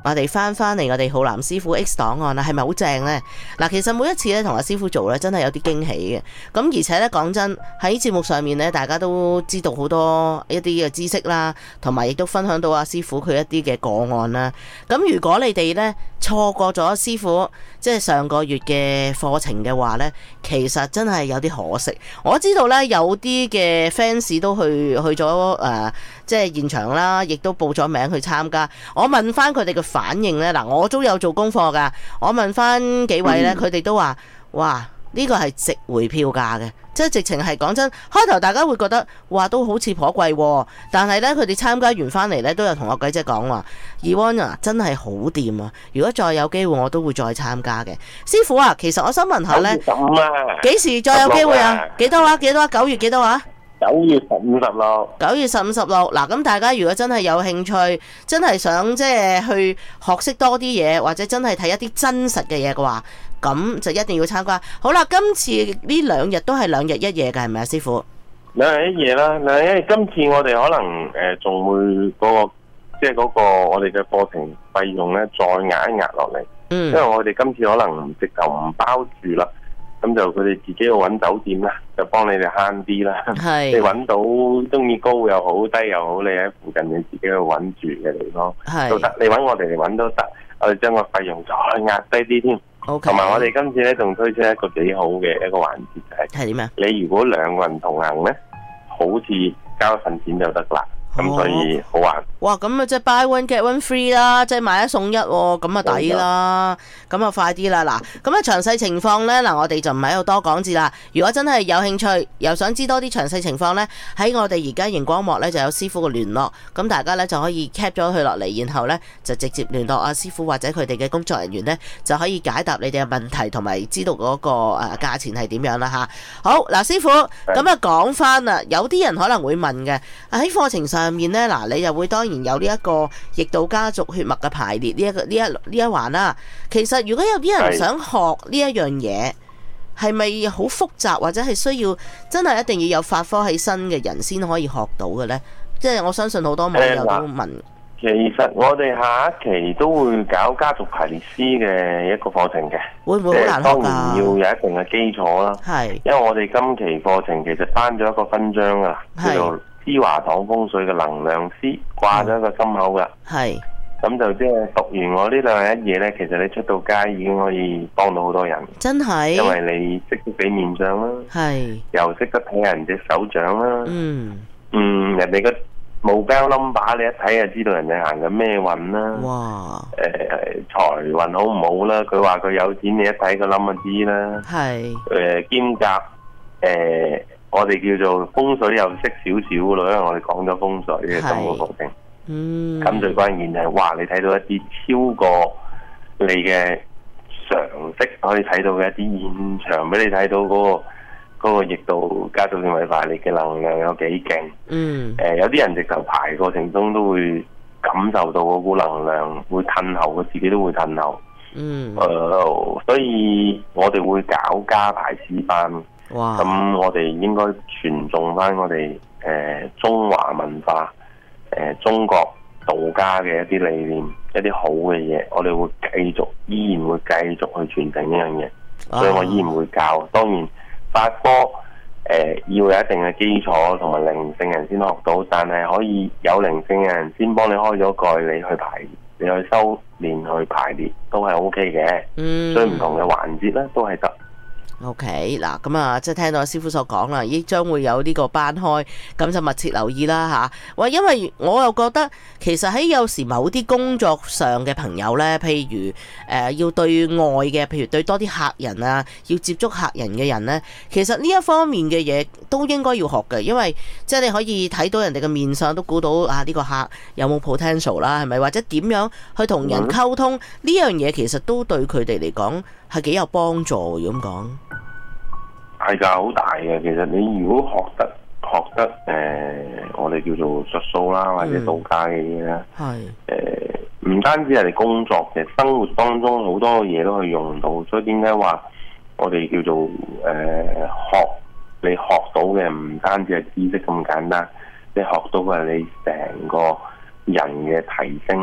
我哋翻嚟我哋浩南師傅 X 檔案啦，係咪好正呢？嗱，其實每一次咧同阿師傅做咧，真係有啲驚喜嘅。咁而且咧講真，喺節目上面咧，大家都知道好多一啲嘅知識啦，同埋亦都分享到阿師傅佢一啲嘅個案啦。咁如果你哋咧錯過咗師傅即係上個月嘅課程嘅話咧，其實真係有啲可惜。我知道咧有啲嘅 fans 都去咗即係現場啦，亦都報咗名去參加。我問翻佢哋嘅反應呢，嗱，我都有做功課㗎。我問翻幾位呢，佢哋都話：哇，呢個係值回票價嘅，即係直情係講真。開頭大家會覺得話都好似頗貴喎，但係呢，佢哋參加完翻嚟呢，都有同我鬼姐講話：Ewan啊，真係好掂啊！如果再有機會，我都會再參加嘅。師傅啊，其實我想問下呢，幾時再有機會啊？幾多啊？9月幾多啊？9月15、16。9月15、16。嗱，咁大家如果真係有興趣，真係想即係去學識多啲嘢，或者真係睇一啲真實嘅嘢嘅話，咁就一定要參加。好啦，今次呢2日都係2日1夜嘅，係咪啊，師傅？2日1夜啦，因為今次我哋可能仲會即係嗰個我哋嘅課程費用咧再壓一壓落嚟。因為我哋今次可能直頭唔包住啦。咁就佢哋自己去揾酒店啦，就幫你哋慳啲啦。係，你揾到中意高又好，低又好，你喺附近你自己去揾住嘅地方都得。你揾我哋嚟揾都得，我哋將個費用再壓低啲添。同埋我哋今次咧仲推出一個幾好嘅一個環節，係點啊？你如果2個人同行咧，好似交一份錢就得啦。咁所以好玩。哇！咁啊，即係 buy one get one free 啦，即係買1送1喎，咁啊抵啦，咁啊快啲啦。嗱，咁啊詳細情況呢，嗱我哋就唔喺度多講字啦。如果真係有興趣，又想知多啲詳細情況呢，喺我哋而家熒光幕呢就有師傅嘅聯絡，咁大家呢就可以 cap 咗佢落嚟，然後呢就直接聯絡阿師傅或者佢哋嘅工作人員呢，就可以解答你哋嘅問題，同埋知道嗰個價錢係點樣啦吓。好，嗱師傅，咁啊講翻啦，有啲人可能會問嘅，喺課程上面呢，嗱你又會當然有呢一個易道家族血脈嘅排列呢一環啦。其實如果有啲人想學呢一樣嘢，係咪好複雜，或者係需要真係一定要有法科喺身嘅人先可以學到嘅呢？即係我相信好多網友都問。其實我哋下一期都會搞家族排列師嘅一個課程嘅，會唔會好難學㗎？當然要有一定嘅基礎啦。係，因為我哋今期課程其實頒咗一個勳章㗎啦，叫做施華堂風水嘅能量師，掛咗一個心口噶。係，咁就即係讀完我呢2日1夜呢，其實你出到街已經可以幫到好多人。真係，因為你識得俾面相啦，係，又識得睇人隻手掌啦。人哋嘅mobile number你一睇就知道人哋行緊咩運啦。哇！財運好唔好啦？佢話佢有錢，你一睇個冧就知啦。係。兼夾我哋叫做風水又識少少咯，因為我哋講咗風水嘅生活過程。咁最關鍵就係，哇！你睇到一啲超過你嘅常識可以睇到嘅一啲現場，俾你睇到嗰個易道家族血脈排列嘅能量有幾勁。有啲人直頭排過程中都會感受到嗰股能量會褪後，佢自己都會褪後。所以我哋會搞家排師班。咁我哋應該傳頌翻我哋中華文化，中國道家嘅一啲理念，一啲好嘅嘢，我哋會依然會繼續去傳承呢樣嘢。所以我依然會教。當然法科要有一定嘅基礎同埋靈性人先學到，但係可以有靈性嘅人先幫你開咗蓋，你去排，你去修煉去排列都係 OK 嘅。所以唔同嘅環節咧都係得。OK， 嗱咁啊，即係聽到師傅所講啦，亦將會有呢個班開，咁就密切留意啦吓。喂，因為我又覺得其實喺有時某啲工作上嘅朋友呢，譬如要對外嘅，譬如對多啲客人啊，要接觸客人嘅人呢，其實呢一方面嘅嘢都應該要學嘅，因為即係你可以睇到人哋嘅面相，都估到呢個客有冇 potential 啦，係咪？或者點樣去同人溝通呢樣嘢，其實都對佢哋嚟講係幾有幫助咁講。係㗎，好大嘅。其實你如果學得我哋叫做術數啦，或者道家嘅嘢咧，唔單止係你工作嘅，生活當中好多嘢都可以用到。所以點解話我哋叫做你學到嘅唔單止係知識咁簡單，你學到嘅係你成個人嘅提升，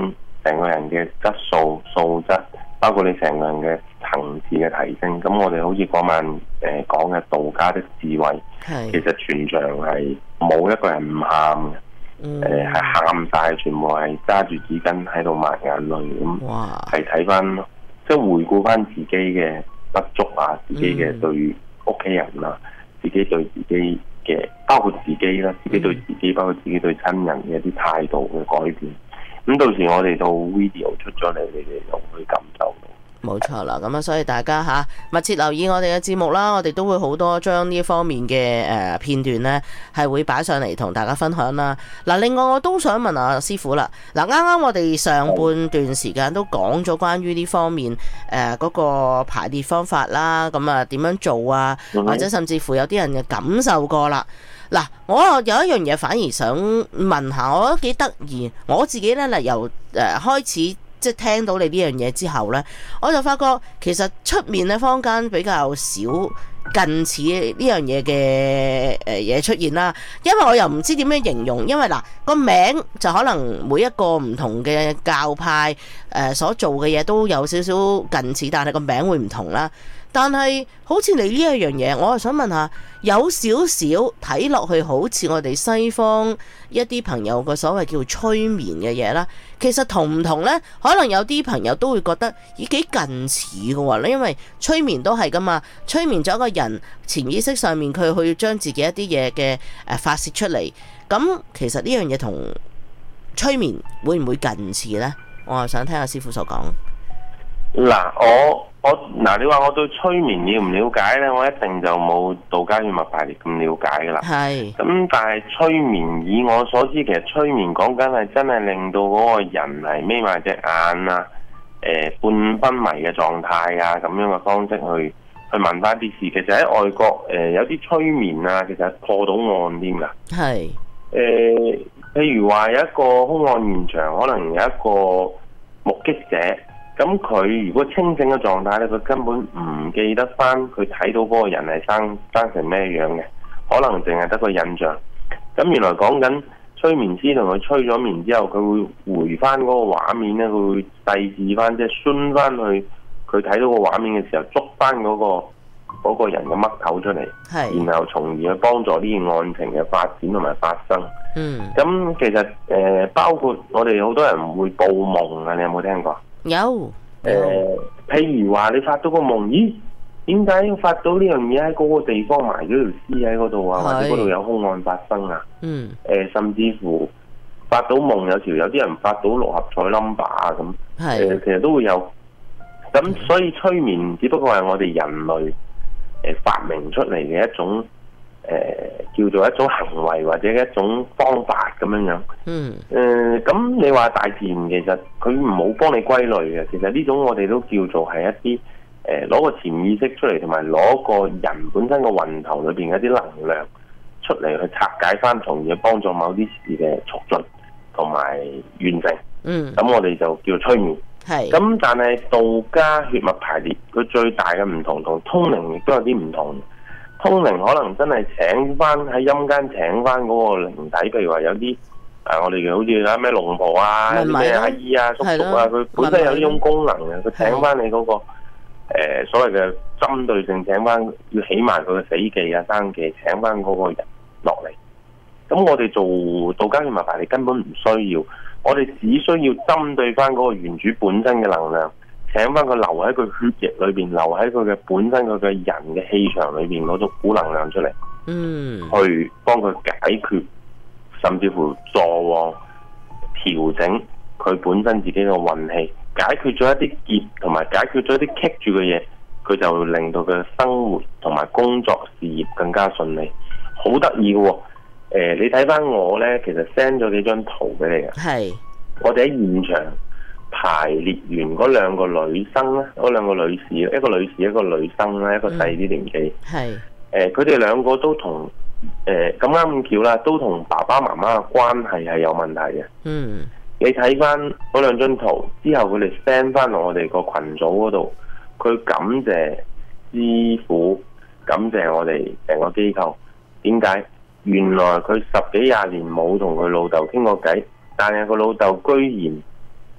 成個人嘅質素、素質，包括你成個人嘅層次嘅提升。咁我哋好似嗰晚講嘅道家的智慧，其實全場係冇一個人唔喊嘅，係喊晒，全部係揸住紙巾喺度抹眼淚咁，係睇翻即係回顧翻自己嘅不足啊，自己嘅對屋企人啊，自己對自己嘅包括自己啦，自己對自己包括自己對親人嘅一啲態度嘅改變。咁到時我哋到 video 出咗嚟，你哋就會感受到。 冇錯啦，咁所以大家密切留意我哋嘅節目啦，我哋都會好多將呢方面嘅片段呢係會擺上嚟同大家分享啦。嗱，另外我都想問阿師傅啦，嗱，啱啱我哋上半段時間都講咗關於呢方面嗰個排列方法啦，咁點樣做啊，或者甚至乎有啲人嘅感受過啦。嗱，我有一樣嘢反而想問下，我覺得幾得意，我自己呢，由開始。即係聽到你呢樣嘢之後呢，我就發覺其實出面咧坊間比較少近似呢樣嘢嘅嘢出現啦。因為我又唔知點樣形容，因為嗱個名就可能每一個唔同嘅教派所做嘅嘢都有少少近似，但係個名會唔同啦。但係好似你呢一樣嘢，我係想問下，有少少睇落去好似我哋西方一啲朋友個所謂叫催眠嘅嘢啦，其實同唔同呢？可能有啲朋友都會覺得幾近似嘅喎，因為催眠都係噶嘛，催眠咗一個人潛意識上面佢去將自己一啲嘢嘅發泄出嚟，咁其實呢樣嘢同催眠會唔會近似呢？我係想聽下師傅所講。 嗱，你話我對催眠了唔了解呢？我一定就冇道家血脈排列咁了解噶啦。係。咁但係催眠以我所知，其實催眠講緊係真係令到嗰個人係眯埋隻眼啊，半昏迷嘅狀態啊，咁樣嘅方式去問翻啲事。其實喺外國有啲催眠啊，其實破到案添噶。係。譬如話有一個兇案現場，可能有一個目擊者。咁佢如果清醒嘅狀態咧，佢根本唔記得翻佢睇到嗰個人係生成咩樣嘅，可能淨係得個印象。咁原來講緊催眠師同佢催咗眠之後，佢會回翻嗰個畫面咧，佢會細緻翻，即係順翻去佢睇到個畫面嘅時候，捉翻嗰個人嘅嘜頭出嚟，然後從而去幫助呢件案情嘅發展同埋發生。咁其實包括我哋好多人會報夢啊，你有冇聽過？有譬如話你發到個夢，咦？點解要發到呢樣嘢喺嗰個地方埋咗條屍喺嗰度啊？或者嗰度有兇案發生啊？甚至乎發到夢，有啲人發到六合彩 number 啊咁，其實都會有。咁所以催眠只不過係我哋人類發明出嚟嘅一種叫做一種行為或者一種方法咁樣樣。咁你話大自然其實佢唔好幫你歸類嘅，其實呢種我哋都叫做係一啲攞個潛意識出嚟，同埋攞個人本身個運頭裏邊嘅一啲能量出嚟去拆解翻，從而幫助某啲事嘅促進同埋完成。咁我哋就叫催眠。咁但係道家血脈排列，佢最大嘅唔同同通靈亦都有啲唔同。通靈可能真係請翻喺陰間請翻嗰個靈體，譬如話有啲我哋好似咩龍婆啊、咩阿姨啊、叔叔啊，佢本身有呢種功能嘅，佢請翻你嗰個所謂嘅針對性，請翻要起埋佢嘅死忌啊、生忌，請翻嗰個人落嚟。咁我哋做道家血脈排列根本唔需要，我哋只需要針對翻嗰個原主本身嘅能量。請翻佢留喺佢血液裏邊，留喺佢嘅本身佢嘅人嘅氣場裏邊嗰種股能量出嚟，去幫佢解決，甚至乎助旺調整佢本身自己嘅運氣，解決咗一啲結，同埋解決咗一啲棘住嘅嘢，佢就會令到佢嘅生活同埋工作事業更加順利。好得意嘅喎，你睇翻我呢，其實 send 咗幾張圖俾你嘅，係我哋喺現場排列完嗰兩個女生咧，嗰兩個女士，一個女士一個女生咧，一個細啲年紀，係佢哋兩個都同咁啱咁巧啦，都同爸爸媽媽嘅關係係有問題嘅。你睇翻嗰兩張圖之後，佢哋 send 翻落我哋個群組嗰度，佢感謝師傅，感謝我哋成個機構。點解？原來佢10幾20年冇同佢老豆傾過偈，但係個老豆居然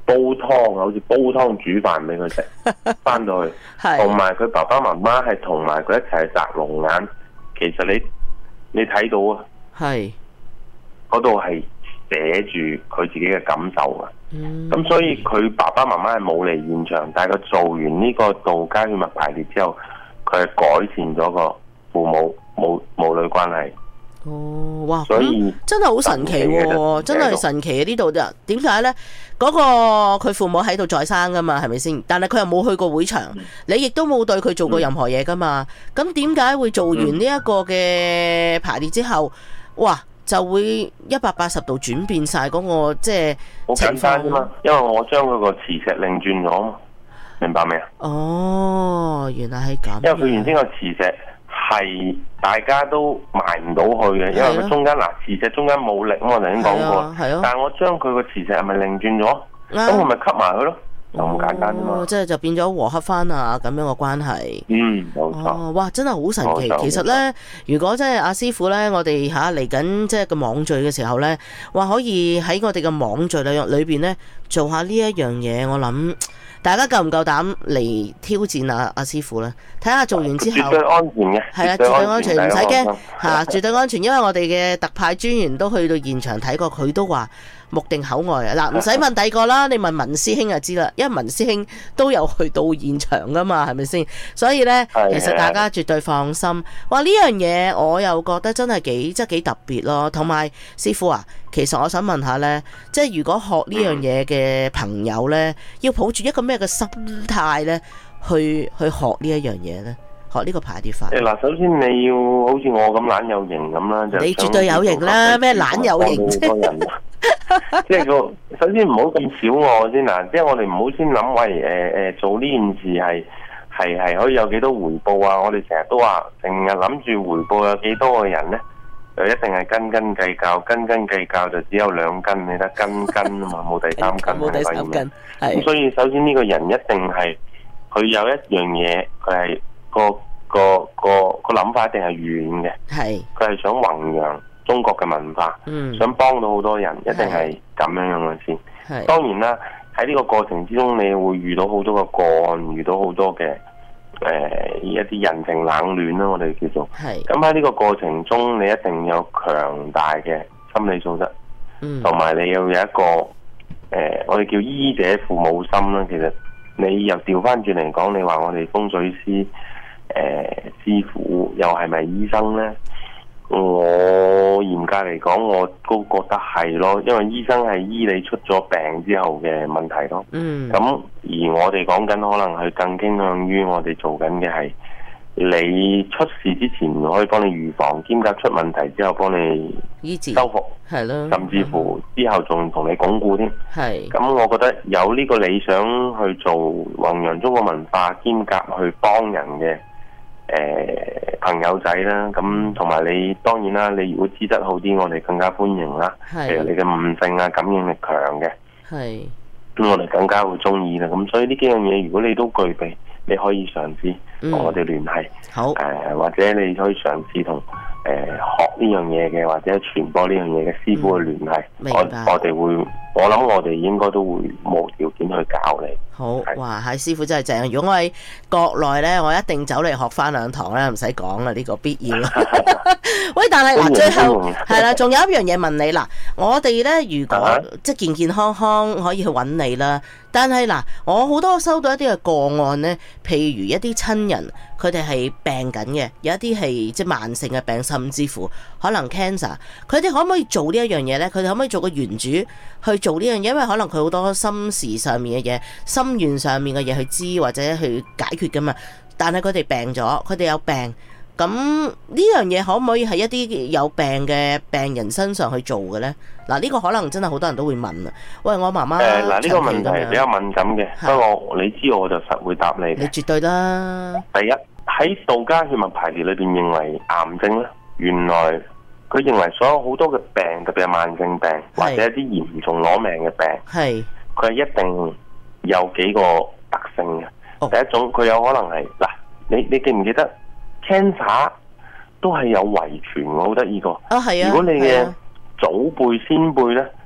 煲湯，好似煲湯煮飯俾佢食，翻到去，同埋佢爸爸媽媽係同埋佢一齊去摘龍眼。其實你睇到啊，係嗰度係寫住佢自己嘅感受啊。咁所以佢爸爸媽媽係冇嚟現場，但係佢做完呢個道家血脈排列之後，佢係改善咗個父母母女關係。 哦，哇！所以真係好神奇喎，真係神奇啊！呢度點解呢？嗰個佢父母喺度在生噶嘛，係咪先？但係佢又冇去過會場，你亦都冇對佢做過任何嘢噶嘛。咁點解會做完呢一個嘅排列之後，哇，就會180度轉變晒嗰個即係情況？好簡單啫嘛，因為我將佢個磁石擰轉咗嘛，明白未啊？哦，原來係咁。因為佢原先個磁石係大家都埋唔到去嘅，因為佢中間磁石中間冇力，咁我頭先講過。但係我將佢個磁石係咪擰轉咗？咁我咪吸埋佢咯，就咁簡單啫嘛。即係就變咗和合翻啊咁樣嘅關係。冇錯。哇，真係好神奇。其實呢，如果即係阿師傅呢，我哋嚟緊即係個網聚嘅時候呢，話可以喺我哋嘅網聚裏邊呢做下呢一樣嘢，我諗。大家夠唔夠膽嚟挑戰阿師傅呢？睇下做完之後，絕對安全嘅，係啊，絕對安全，唔使驚嚇，絕對安全。因為我哋嘅特派專員都去到現場睇過，佢都話目定口呆啊！嗱，唔使問第二個啦，你問文師兄就知啦，因為文師兄都有去到現場噶嘛，係咪先？所以呢，其實大家絕對放心。哇！呢樣嘢我又覺得真係幾特別咯。同埋師傅啊，其實我想問下呢，即係如果學呢樣嘢嘅朋友呢，要抱住一個咩嘅心態呢，去學呢一樣嘢呢？學呢個排列法。嗱，首先你要好似我咁懶有型咁啦，就你絕對有型啦，咩懶有型啫？即係首先唔好咁小我先嗱，即係我哋唔好先諗喂做呢件事係可以有幾多回報啊？我哋成日都話，成日諗住回報有幾多嘅人呢，就一定係斤斤計較，斤斤計較就只有2斤，你得斤斤啊嘛，冇第3斤。冇第3斤。咁所以首先呢個人一定係佢有一樣嘢，佢係個諗法一定係遠嘅，佢係想弘揚中國嘅文化，想幫到好多人，一定係咁樣嘅先。當然啦，喺呢個過程之中，你會遇到好多個案，遇到好多嘅一啲人情冷暖啦，我哋叫做。咁喺呢個過程中，你一定有強大嘅心理素質，同埋你要有一個我哋叫醫者父母心啦。其實你又調翻轉嚟講，你話我哋風水師師傅又係咪醫生呢？我嚴格嚟講，我都覺得係咯，因為醫生係醫你出咗病之後嘅問題咯。咁而我哋講緊可能係更傾向於我哋做緊嘅係，你出事之前可以幫你預防，兼夾出問題之後幫你醫治修復，係咯，甚至乎之後仲同你鞏固添。咁我覺得有呢個理想去做弘揚中國文化，兼夾去幫人嘅朋友仔啦，咁同埋你當然啦，你如果資質好啲，我哋更加歡迎啦。譬如你嘅悟性啊、感應力強嘅，咁我哋更加會中意啦。咁所以呢幾樣嘢，如果你都具備，你可以嘗試同我哋聯繫。好，或者你可以嘗試同學呢樣嘢嘅，或者傳播呢樣嘢嘅師傅去聯繫。我哋會。我諗我哋應該都會無條件去教你。好，哇！係師傅真係正。如果我喺國內呢，我一定走嚟學翻2堂啦，唔使講啦，呢個必要。喂，但係嗱，最後係啦，仲有一樣嘢問你嗱，我哋呢，如果即係健健康康可以去揾你啦，但係嗱，我好多收到一啲嘅個案呢，譬如一啲親人佢哋係病緊嘅，有一啲係即係慢性嘅病，甚至乎可能 cancer， 佢哋可唔可以做呢一樣嘢呢？佢哋可唔可以做個原主去做呢樣嘢？因為可能佢好多心事上面嘅嘢、心願上面嘅嘢去知或者去解決噶嘛。但係佢哋病咗，佢哋有病，咁呢樣嘢可唔可以喺一啲有病嘅病人身上去做嘅呢？嗱，呢個可能真係好多人都會問啊。喂，我媽媽嗱，呢個問題比較敏感嘅，不過你知我就實會答你。你絕對啦。第一，喺道家血脈排列裏邊認為癌症咧，原來佢認為所有好多嘅病，特別係慢性病或者一啲嚴重攞命嘅病，佢係一定有幾個特性嘅。第一種，佢有可能係嗱，你記唔記得 cancer 都係有遺傳嘅，好得意個。如果你嘅祖輩先輩咧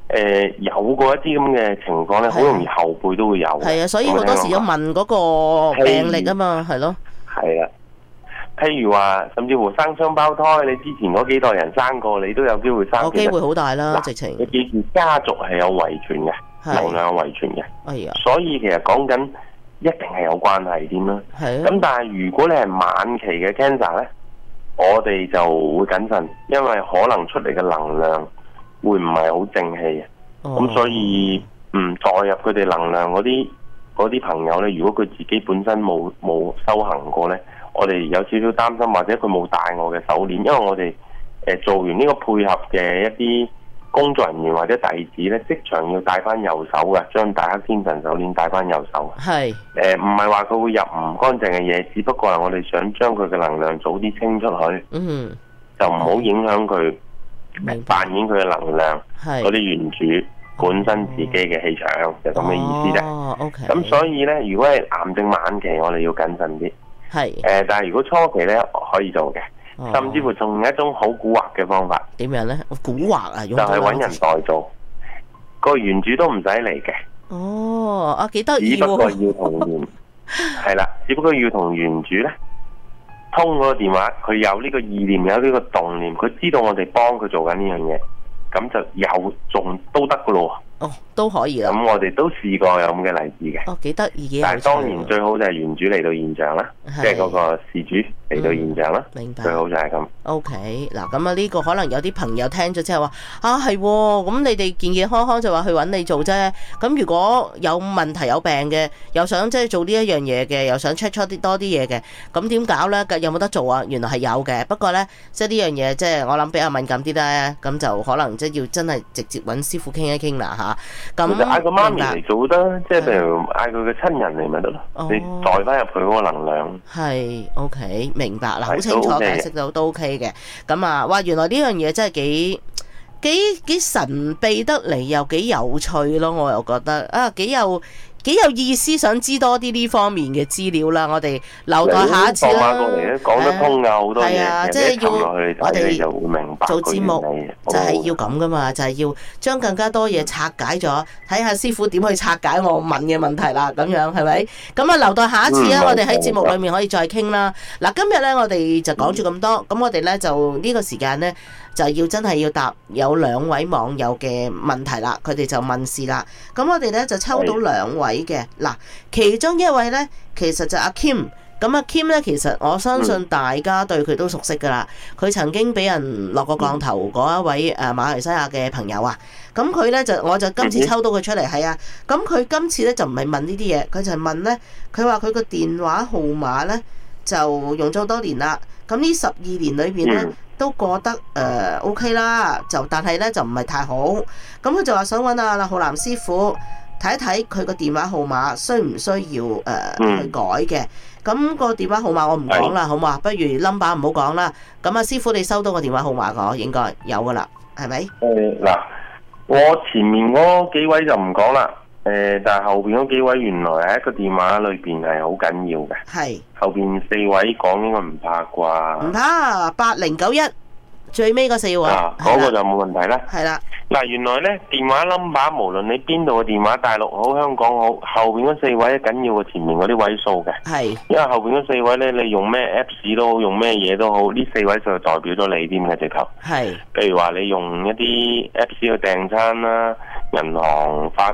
有過一啲咁嘅情況咧，好容易後輩都會有。 係啊，所以好多時都問嗰個病歷啊嘛，係咯。 係啊，譬如話，甚至乎生雙胞胎，你之前嗰幾代人生過，你都有機會生。 有機會好大啦，直情。 你記住，家族係有遺傳嘅，能量有遺傳嘅。 係啊。 所以其實講緊一定係有關係添啦。係啊。咁但係如果你係晚期嘅 cancer 咧，我哋就會謹慎，因為可能出嚟嘅能量會唔係好正氣嘅。咁所以唔代入佢哋能量嗰啲朋友咧，如果佢自己本身冇修行過咧，我哋有少少擔心，或者佢冇戴我嘅手鏈，因為我哋做完呢個配合嘅一啲工作人員或者弟子咧，即場要戴翻右手嘅，將大黑天神手鏈戴翻右手。係唔係話佢會入唔乾淨嘅嘢，只不過係我哋想將佢嘅能量早啲清出去，就唔好影響佢扮演佢嘅能量嗰啲原主本身自己嘅氣場，就咁嘅意思啫。咁所以咧，如果係癌症晚期，我哋要謹慎啲。但係如果初期咧可以做嘅，甚至乎仲有一種好蠱惑嘅方法。點樣咧？蠱惑啊？就係揾人代做，個原主都唔使嚟嘅。幾得意喎！只不過要同原係啦，只不過要同原主咧通嗰個電話，佢有呢個意念，有呢個動念，佢知道我哋幫佢做緊呢樣嘢，咁就有仲都得噶咯。都可以啦。咁我哋都試過有咁嘅例子嘅。幾得意嘅。但係當然最好就係原主嚟到現場啦，即係嗰個事主嚟到現場啦。明白。最好就係咁。OK， 嗱咁啊呢個可能有啲朋友聽咗之後話係，咁你哋健健康康就話去揾你做啫。咁如果有問題有病嘅，又想即係做呢一樣嘢嘅，又想 check 多啲嘢嘅，咁點搞呢？有冇得做啊？原來係有嘅，不過呢，即係呢樣嘢即係我諗比較敏感啲咧，咁就可能即係要真係直接揾師傅傾一傾啦嚇。咁嗌個媽咪嚟做得，即係譬如嗌佢嘅親人嚟咪得咯。你代翻入佢嗰個能量。係 OK， 明白啦，好清楚解釋到都 OK 嘅。咁啊，哇！原來呢樣嘢真係幾神秘得嚟，又幾有趣咯。我又覺得幾有意思，想知多啲呢方面嘅資料啦。我哋留待下一次啦。講得通㗎，好多嘢。係啊，即係要我哋就會明白做節目就係要咁噶嘛，就係要將更加多嘢拆解咗，睇下師傅點去拆解我問嘅問題啦。咁樣係咪？咁啊，留待下一次啊，我哋喺節目裏面可以再傾啦。嗱，今日咧我哋就講住咁多，咁我哋咧就呢個時間咧。就要真係要答有2位網友嘅問題啦，佢哋就問事啦。咁我哋咧就抽到2位嘅，嗱，其中一位咧其實就阿 Kim， 咁阿 Kim 咧其實我相信大家對佢都熟悉噶啦，佢曾經俾人落過降頭嗰一位馬來西亞嘅朋友啊。咁佢咧我就今次抽到佢出嚟，係啊。咁佢今次咧就唔係問呢啲嘢，佢就係問咧，佢話佢個電話號碼咧就用咗好多年啦。咁呢12年裏邊咧。都過得OK 啦，但係咧就唔係太好。咁佢就話想揾阿浩南師傅睇一睇佢個電話號碼需唔需要去改嘅。咁個電話號碼我唔講啦，好嘛？不如 number 唔好講啦。咁阿師傅你收到個電話號碼個應該有噶啦，係咪？嗱，我前面嗰幾位就唔講啦。但係後邊嗰幾位原來喺一個電話裏邊係好緊要嘅。係後邊4位講應該唔怕啩？唔怕，8091最尾嗰4位。嗰個就冇問題啦。係啦。嗱，原來咧電話 number 無論你邊度嘅電話，大陸好、香港好，後邊嗰4位緊要過前面嗰啲位數嘅。係。因為後邊嗰4位咧，你用咩 Apps 都好，用咩嘢都好，呢4位就代表咗你添嘅直頭。係。譬如話你用一啲 Apps 去訂餐啦，銀行發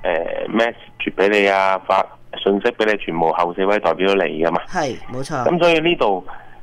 message 俾你啊，發信息俾你，全部後4位代表咗你噶嘛。係，冇錯。咁所以呢度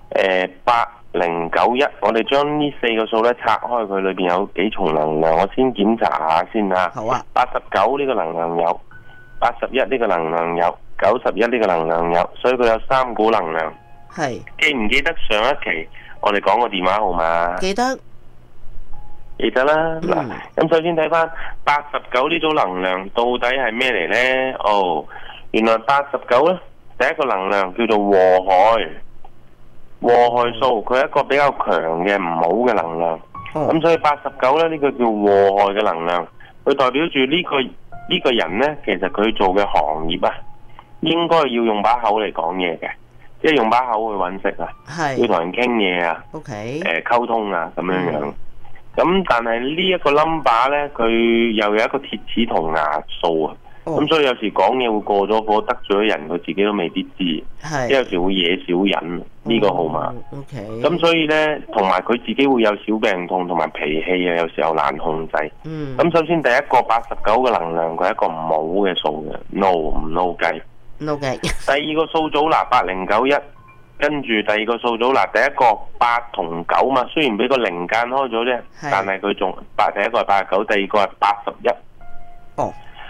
8091，我哋將呢4個數咧拆開，佢裏邊有幾重能量，我先檢查下先啊。好啊。89呢個能量有，81呢個能量有，91呢個能量有，所以佢有3股能量。係。記唔記得上一期我哋講個電話號碼？記得。記得啦，嗱，咁首先睇翻89呢種能量到底係咩嚟呢？原來89呢，第一個能量叫做禍害數，佢係一個比較強嘅唔好嘅能量。咁所以89呢，呢個叫禍害嘅能量，佢代表住呢個人呢，其實佢做嘅行業啊，應該要用把口嚟講嘢嘅，即係用把口去揾食啊，要同人傾嘢啊，溝通啊咁樣樣。 咁但係呢一個 number 咧，佢又有一個鐵齒銅牙數啊。咁所以有時講嘢會過咗火，得罪咗人，佢自己都未必知。係，有時會惹小人呢個號碼。 OK。咁所以咧，同埋佢自己會有小病痛，同埋脾氣啊，有時候難控制。咁首先第一個89嘅能量，佢係一個冇嘅數嘅 ，no 唔 no 計。 no 計。第二個數組嗱8091，跟住第二個數組嗱第一個8同9嘛，雖然俾個零間開咗啫，但係佢仲第一個係89，第二個係81。 哦。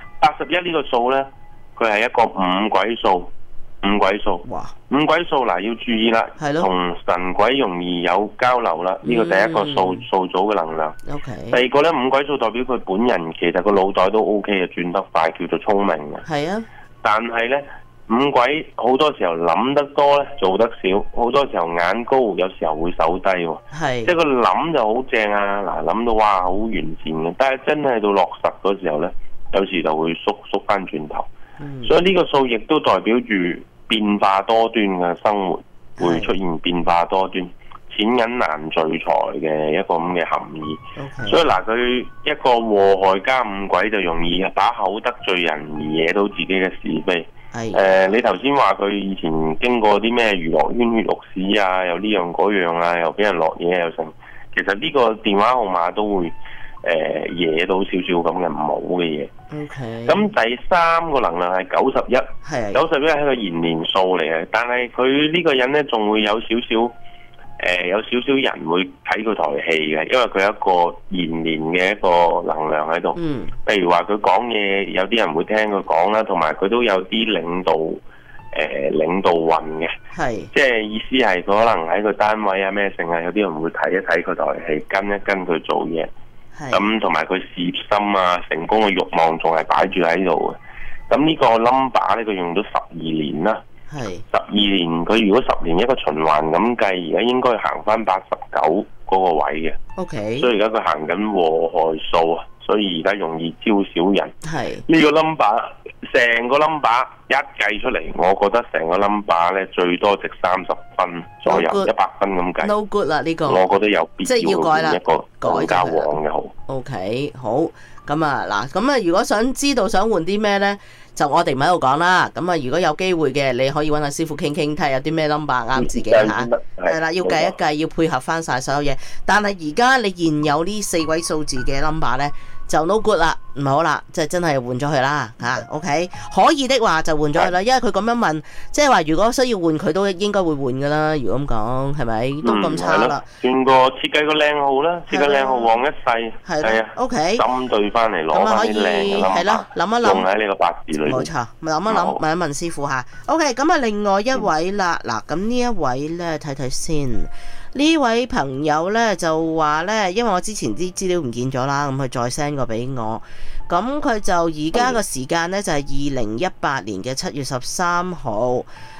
81呢個數呢，佢係一個五鬼數。哇！五鬼數嗱要注意啦，同神鬼容易有交流啦。呢個第一個數組嘅能量。 Okay。 第二個呢，五鬼數代表佢本人其實個腦袋都 OK 嘅，轉得快，叫做聰明嘅。 係啊。但係呢，五鬼好多時候諗得多呢，做得少，好多時候眼高，有時候會手低喎。 係。 即係佢諗就好正啊，嗱諗到哇好完善嘅，但係真係到落實嗰時候呢，有時就會縮翻轉頭。所以呢個數亦都代表住變化多端嘅生活會出現變化多端，錢銀難聚財嘅一個咁嘅含義。所以嗱，佢一個禍害加五鬼就容易把口得罪人而惹到自己嘅是非。你頭先話佢以前經過啲咩娛樂圈血肉史啊，又呢樣嗰樣啊，又俾人落嘢又成。其實呢個電話號碼都會惹到少少咁嘅唔好嘅嘢。咁第三個能量係91，91係個延年數嚟嘅，但係佢呢個人呢，仲會有少少人會睇佢台戲嘅，因為佢有一個延年嘅一個能量喺度。譬如話佢講嘢，有啲人會聽佢講啦，同埋佢都有啲領導運嘅。即係意思係佢可能喺個單位啊咩性啊，有啲人會睇一睇佢台戲，跟一跟佢做嘢。咁同埋佢事業心啊，成功嘅慾望仲係擺住喺度嘅。咁呢個 number 咧，佢用咗12年啦。12年，佢如果10年一個循環咁計，而家應該行翻89嗰個位嘅。所以而家佢行緊禍害數啊，所以而家容易招小人。呢個 number 成個 number 一計出嚟，我覺得成個 number 咧最多值30分左右，100分咁計。 No good 啦呢個。 我覺得有必要換一個更加旺嘅號。 OK， 好。咁啊嗱，咁啊如果想知道想換啲咩咧，就我哋唔喺度講啦。咁啊如果有機會嘅，你可以揾阿師傅傾傾，睇下有啲咩 number 啱自己嚇。係啦，要計一計，要配合翻晒所有嘢。但係而家你現有呢4位數字嘅 number 咧，就 no good 啦，唔好啦，即係真係換咗佢啦嚇。OK， 可以的話就換咗佢啦，因為佢咁樣問，即係話如果需要換佢都應該會換噶啦。如果咁講係咪都咁差啦？ 轉個設計個靚號啦，設計靚號旺一世。係啊 ，OK， 針對翻嚟攞翻啲靚嘅 number， 係咯，諗一諗， 用喺呢個八字裏面。 冇錯，咪諗一諗，問一問師傅嚇。OK， 咁啊，另外一位啦，嗱，咁呢一位咧睇睇先。呢位朋友呢就話呢，因為我之前啲資料唔見咗啦，咁佢再 send 個俾我。咁佢就而家個時間呢，就係2018年嘅7月13號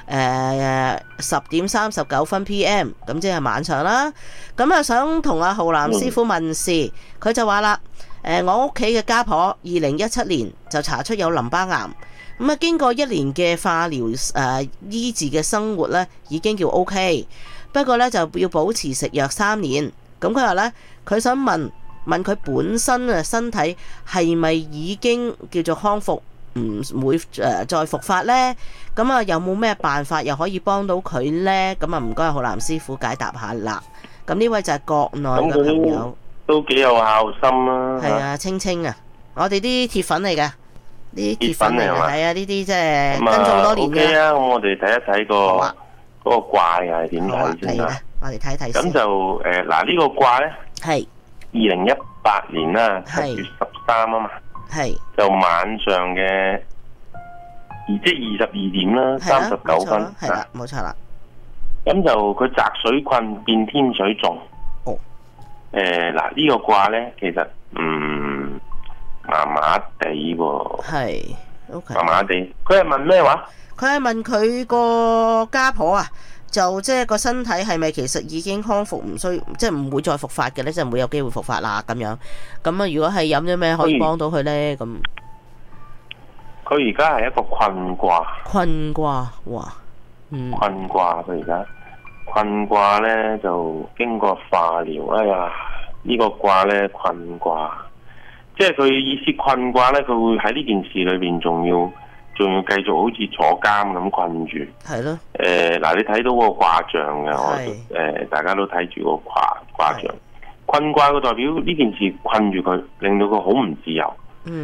，10點39分 PM， 咁即係晚上啦。咁啊想同阿浩南師傅問事，佢就話啦，我屋企嘅家婆2017年就查出有淋巴癌，咁啊經過1年嘅化療醫治嘅生活呢，已經叫 OK。不過咧就要保持食藥3年，咁佢話咧佢想問佢本身啊身體係咪已經叫做康復，唔會再復發呢？咁啊有冇咩辦法又可以幫到佢呢？咁啊唔該浩南師傅解答下啦。咁呢位就係國內嘅朋友， 都幾有孝心啦。 係啊，青青啊，我哋啲鐵粉嚟嘅，啲鐵粉嚟嘅，係啊，呢啲即係跟咗好多年嘅。 OK 啊，咁我哋睇一睇個。嗰個卦又係點睇先啦？ 我哋睇睇先。 咁就嗱呢個卦咧， 係 2018年啦，7月13啊嘛， 係就晚上嘅即係22點啦，39分， 係啦，冇錯啦。 咁就佢澤水困變天水重。 哦。 嗱呢個卦咧，其實麻麻地喎。 係。OK。 麻麻地，佢係問咩話？ 佢係問佢個家婆啊，就即係個身體係咪其實已經康復，唔需即係唔會再復發嘅咧，即係唔會有機會復發啦咁樣。咁啊，如果係飲咗咩可以幫到佢咧？咁佢而家係一個困卦。 困卦，哇， 困卦佢而家困卦咧就經過化療，哎呀， 呢個卦咧困卦，即係佢意思困卦咧，佢會喺呢件事裏邊仲要繼續好似坐監咁困住。 係咯。 嗱，你睇到個卦象嘅，大家都睇住個卦象。困卦嘅代表呢件事困住佢，令到佢好唔自由。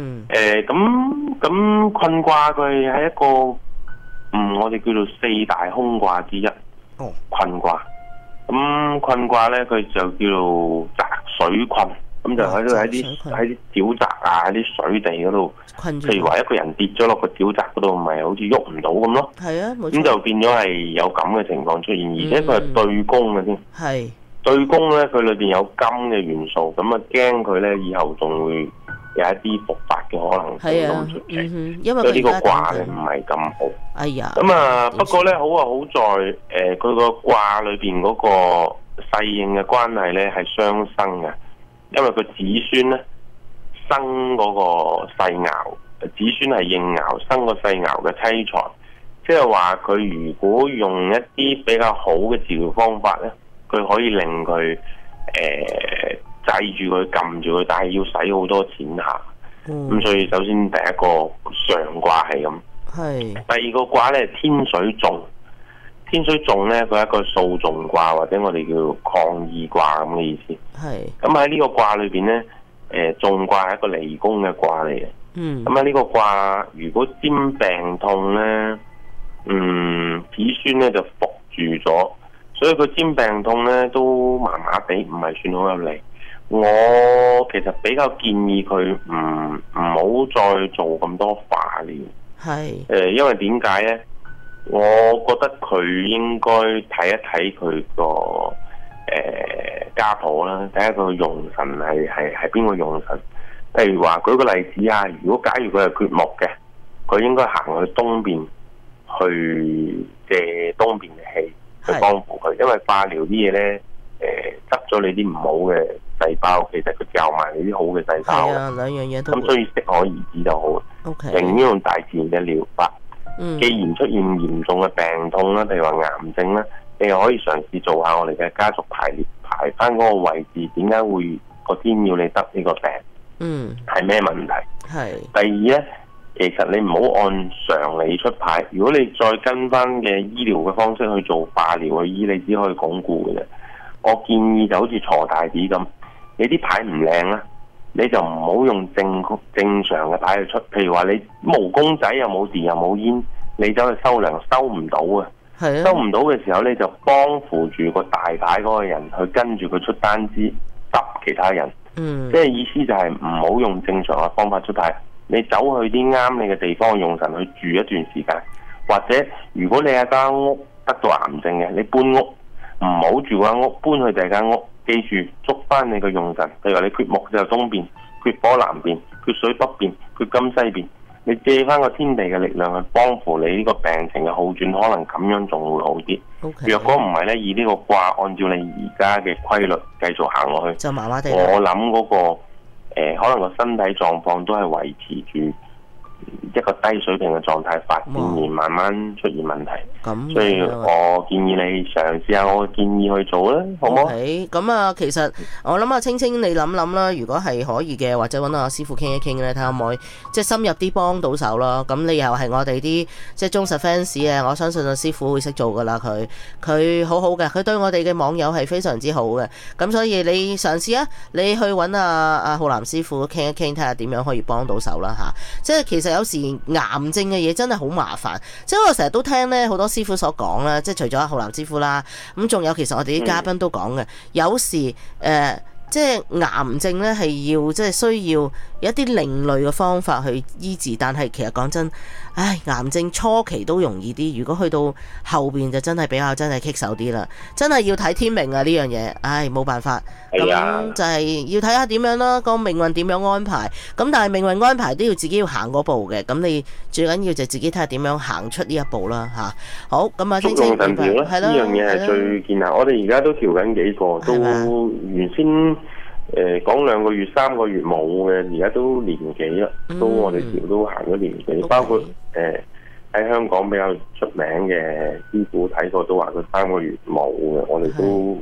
咁困卦佢係一個我哋叫做四大空卦之一。困卦。咁困卦咧，佢就叫做澤水困。咁就喺啲沼澤啊，喺啲水地嗰度，譬如話一個人跌咗落個沼澤嗰度，咪好似喐唔到咁咯。係啊，冇錯。咁就變咗係有咁嘅情況出現，而且佢係對宮嘅添。係對宮咧，佢裏邊有金嘅元素，咁啊驚佢咧以後仲會有一啲復發嘅可能性咁出奇。因為呢個卦咧唔係咁好。哎呀！咁啊，不過咧好在佢個卦裏邊嗰個世應嘅關係咧係相生嘅。因為佢子孫咧生嗰個細爻，子孫係應爻，生個細爻嘅妻財，即係話佢如果用一啲比較好嘅治療方法咧，佢可以令佢制住佢、撳住佢，但係要使好多錢下。咁所以首先第一個上卦係咁，第二個卦咧天水訟。天水訟咧，佢係一個訴訟卦，或者我哋叫抗議卦咁嘅意思。咁喺呢個卦裏邊咧，訟卦係一個離宮嘅卦嚟嘅。咁喺呢個卦，如果兼病痛咧，子孫咧就伏住咗，所以佢兼病痛咧都麻麻地，唔係算好有利。我其實比較建議佢唔好再做咁多化療。因為點解咧？我覺得佢應該睇一睇佢個家譜啦，睇下佢個用神係邊個用神。譬如話舉個例子啊，如果假如佢係缺木嘅，佢應該行去東邊去借東邊嘅氣去幫扶佢，因為化療啲嘢咧執咗你啲唔好嘅細胞，其實佢教埋你啲好嘅細胞。係啊，兩樣嘢都咁，所以適可而止就好。寧願用大自然嘅療法。既然出現嚴重嘅病痛啦，譬如話癌症啦，你又可以嘗試做下我哋嘅家族排列，排翻嗰個位置，點解會個天要你得呢個病？係咩問題？第二咧，其實你唔好按常理出牌，如果你再跟翻嘅醫療嘅方式去做化療去醫，你只可以鞏固嘅啫。我建議就好似鋤大 D 咁，你啲牌唔靚啦，你就唔好用正常嘅牌去出，譬如話你毛公仔又冇電又冇煙，你走去收糧收唔到啊！收唔到嘅時候，你就幫扶住個大牌嗰個人去跟住佢出單支執其他人。即係意思就係唔好用正常嘅方法出牌，你走去啲啱你嘅地方用神去住一段時間，或者如果你喺間屋得到癌症嘅，你搬屋唔好住嗰間屋，搬去第二間屋。記住捉翻你個用神，譬如話你缺木就東邊，缺火南邊，缺水北邊，缺金西邊，你借翻個天地嘅力量去幫扶你呢個病情嘅好轉，可能咁樣仲會好啲。若果唔係呢，以呢個卦按照你而家嘅規律繼續行落去，就麻麻地。我諗嗰個可能個身體狀況都係維持住一個低水平嘅狀態發展，而慢慢出現問題。所以我建議你嘗試下我嘅建議去做啦，好唔好？咁啊，其實我諗啊，青青你諗諗啦，如果係可以嘅，或者揾阿師傅傾一傾咧，睇下可唔可以即係深入啲幫到手咯。咁你又係我哋啲即係忠實 fans 啊，我相信阿師傅會識做噶啦，佢好好嘅，佢對我哋嘅網友係非常之好嘅。咁所以你嘗試啊，你去揾阿浩南師傅傾一傾，睇下點樣可以幫到手啦嚇。即係其實有時癌症嘅嘢真係好麻煩，即係我成日都聽咧好多師傅所講啦，即係除咗阿浩南師傅啦，咁仲有其實我哋啲嘉賓都講嘅，有時即係癌症咧係要即係需要有一啲另類嘅方法去醫治，但係其實講真，癌症初期都容易啲，如果去到後邊就真係比較真係棘手啲啦，真係要睇天命啊呢樣嘢，冇辦法，咁就係要睇下點樣啦，個命運點樣安排，咁但係命運安排都要自己要行嗰步嘅，咁你最緊要就自己睇下點樣行出呢一步啦嚇。好，咁啊，青青明白，係咯，呢樣嘢係最艱難。我哋而家都調緊幾個，都原先講2個月3個月冇嘅，而家都年幾啦，都我哋調都行咗年幾，包括喺香港比較出名嘅師傅睇過都話佢3個月冇嘅，我哋都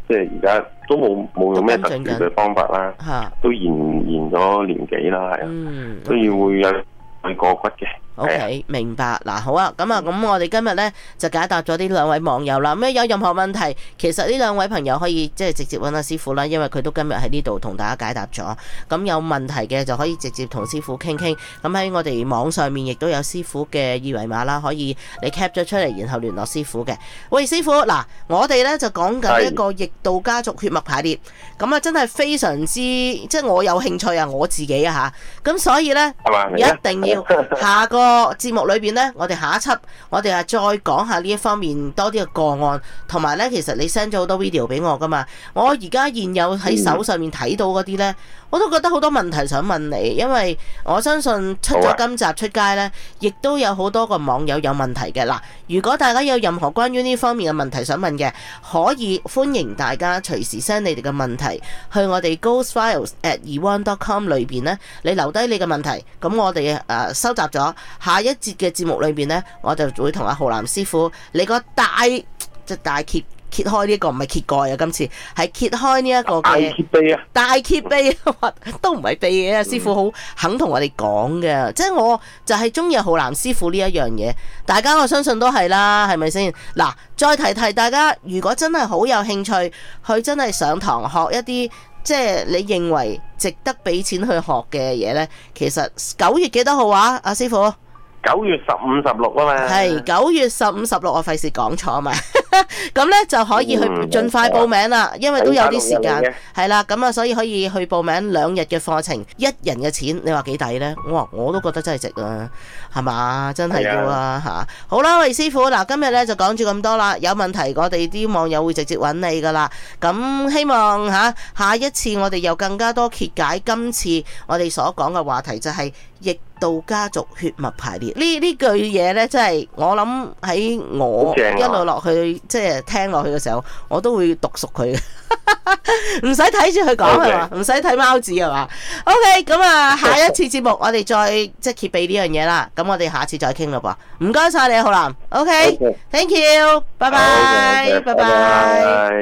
即係而家都冇用咩特殊嘅方法啦，都延咗年幾啦，係啊，所以會有過骨嘅。 OK， 明白。嗱，好啊，咁我哋今日呢就解答咗呢兩位網友啦。咁有任何問題，其實呢兩位朋友可以即係直接揾阿師傅啦，因為佢都今日喺呢度同大家解答咗。咁有問題嘅就可以直接同師傅傾傾。咁喺我哋網上面亦都有師傅嘅二維碼啦，可以你 cap 咗出嚟，然後聯絡師傅嘅。喂，師傅，嗱，我哋呢就講緊一個易道家族血脈排列，咁啊真係非常之即係我有興趣啊，我自己啊嚇。咁所以呢，一定要下個節目裏邊呢，我哋下一輯我哋再講下呢一方面多啲嘅個案，同埋呢，其實你 send 咗好多 video 俾我噶嘛，我而家現有喺手上面睇到嗰啲呢，我都覺得好多問題想問你，因為我相信出咗今集出街呢，亦都有好多個網友有問題嘅。嗱，如果大家有任何關於呢方面嘅問題想問嘅，可以歡迎大家隨時 send 你哋嘅問題去我哋 ghostfiles@eone.com 裏邊呢，你留低你嘅問題，咁我哋收集咗。下一節嘅節目裏邊呢，我就會同阿浩南師傅你個大揭開呢個唔係揭蓋啊，今次係揭開呢一個嘅大揭秘啊，都唔係秘嘅，師傅好肯同我哋講嘅，即係我就係中意浩南師傅呢一樣嘢，大家我相信都係啦，係咪先？嗱，再提大家，如果真係好有興趣去真係上堂學一啲即係你認為值得俾錢去學嘅嘢呢，其實9月幾多號啊？阿師傅 ？9月15、16啊嘛， 係9月15、16，我費事講錯嘛。咁呢就可以去盡快報名啦，因為都有啲時間，係啦，咁啊，所以可以去報名2日嘅課程，1人嘅錢，你話幾抵呢？我都覺得真係值啊，係嘛，真係要啊吓。好啦，喂師傅，嗱，今日呢就講住咁多啦，有問題我哋啲網友會直接揾你噶啦，咁希望下一次我哋有更加多揭解今次我哋所講嘅話題，就係易道家族血脈排列呢句嘢呢，真係我諗喺我一路落去即係聽落去嘅時候，我都會讀熟佢嘅，唔使睇住佢講係嘛，唔使睇貓字係嘛。OK， 咁下一次節目我哋再即係揭秘呢樣嘢啦。咁我哋下次再傾啦噃。唔該晒你，浩南。OK，Thank you，拜拜，拜拜。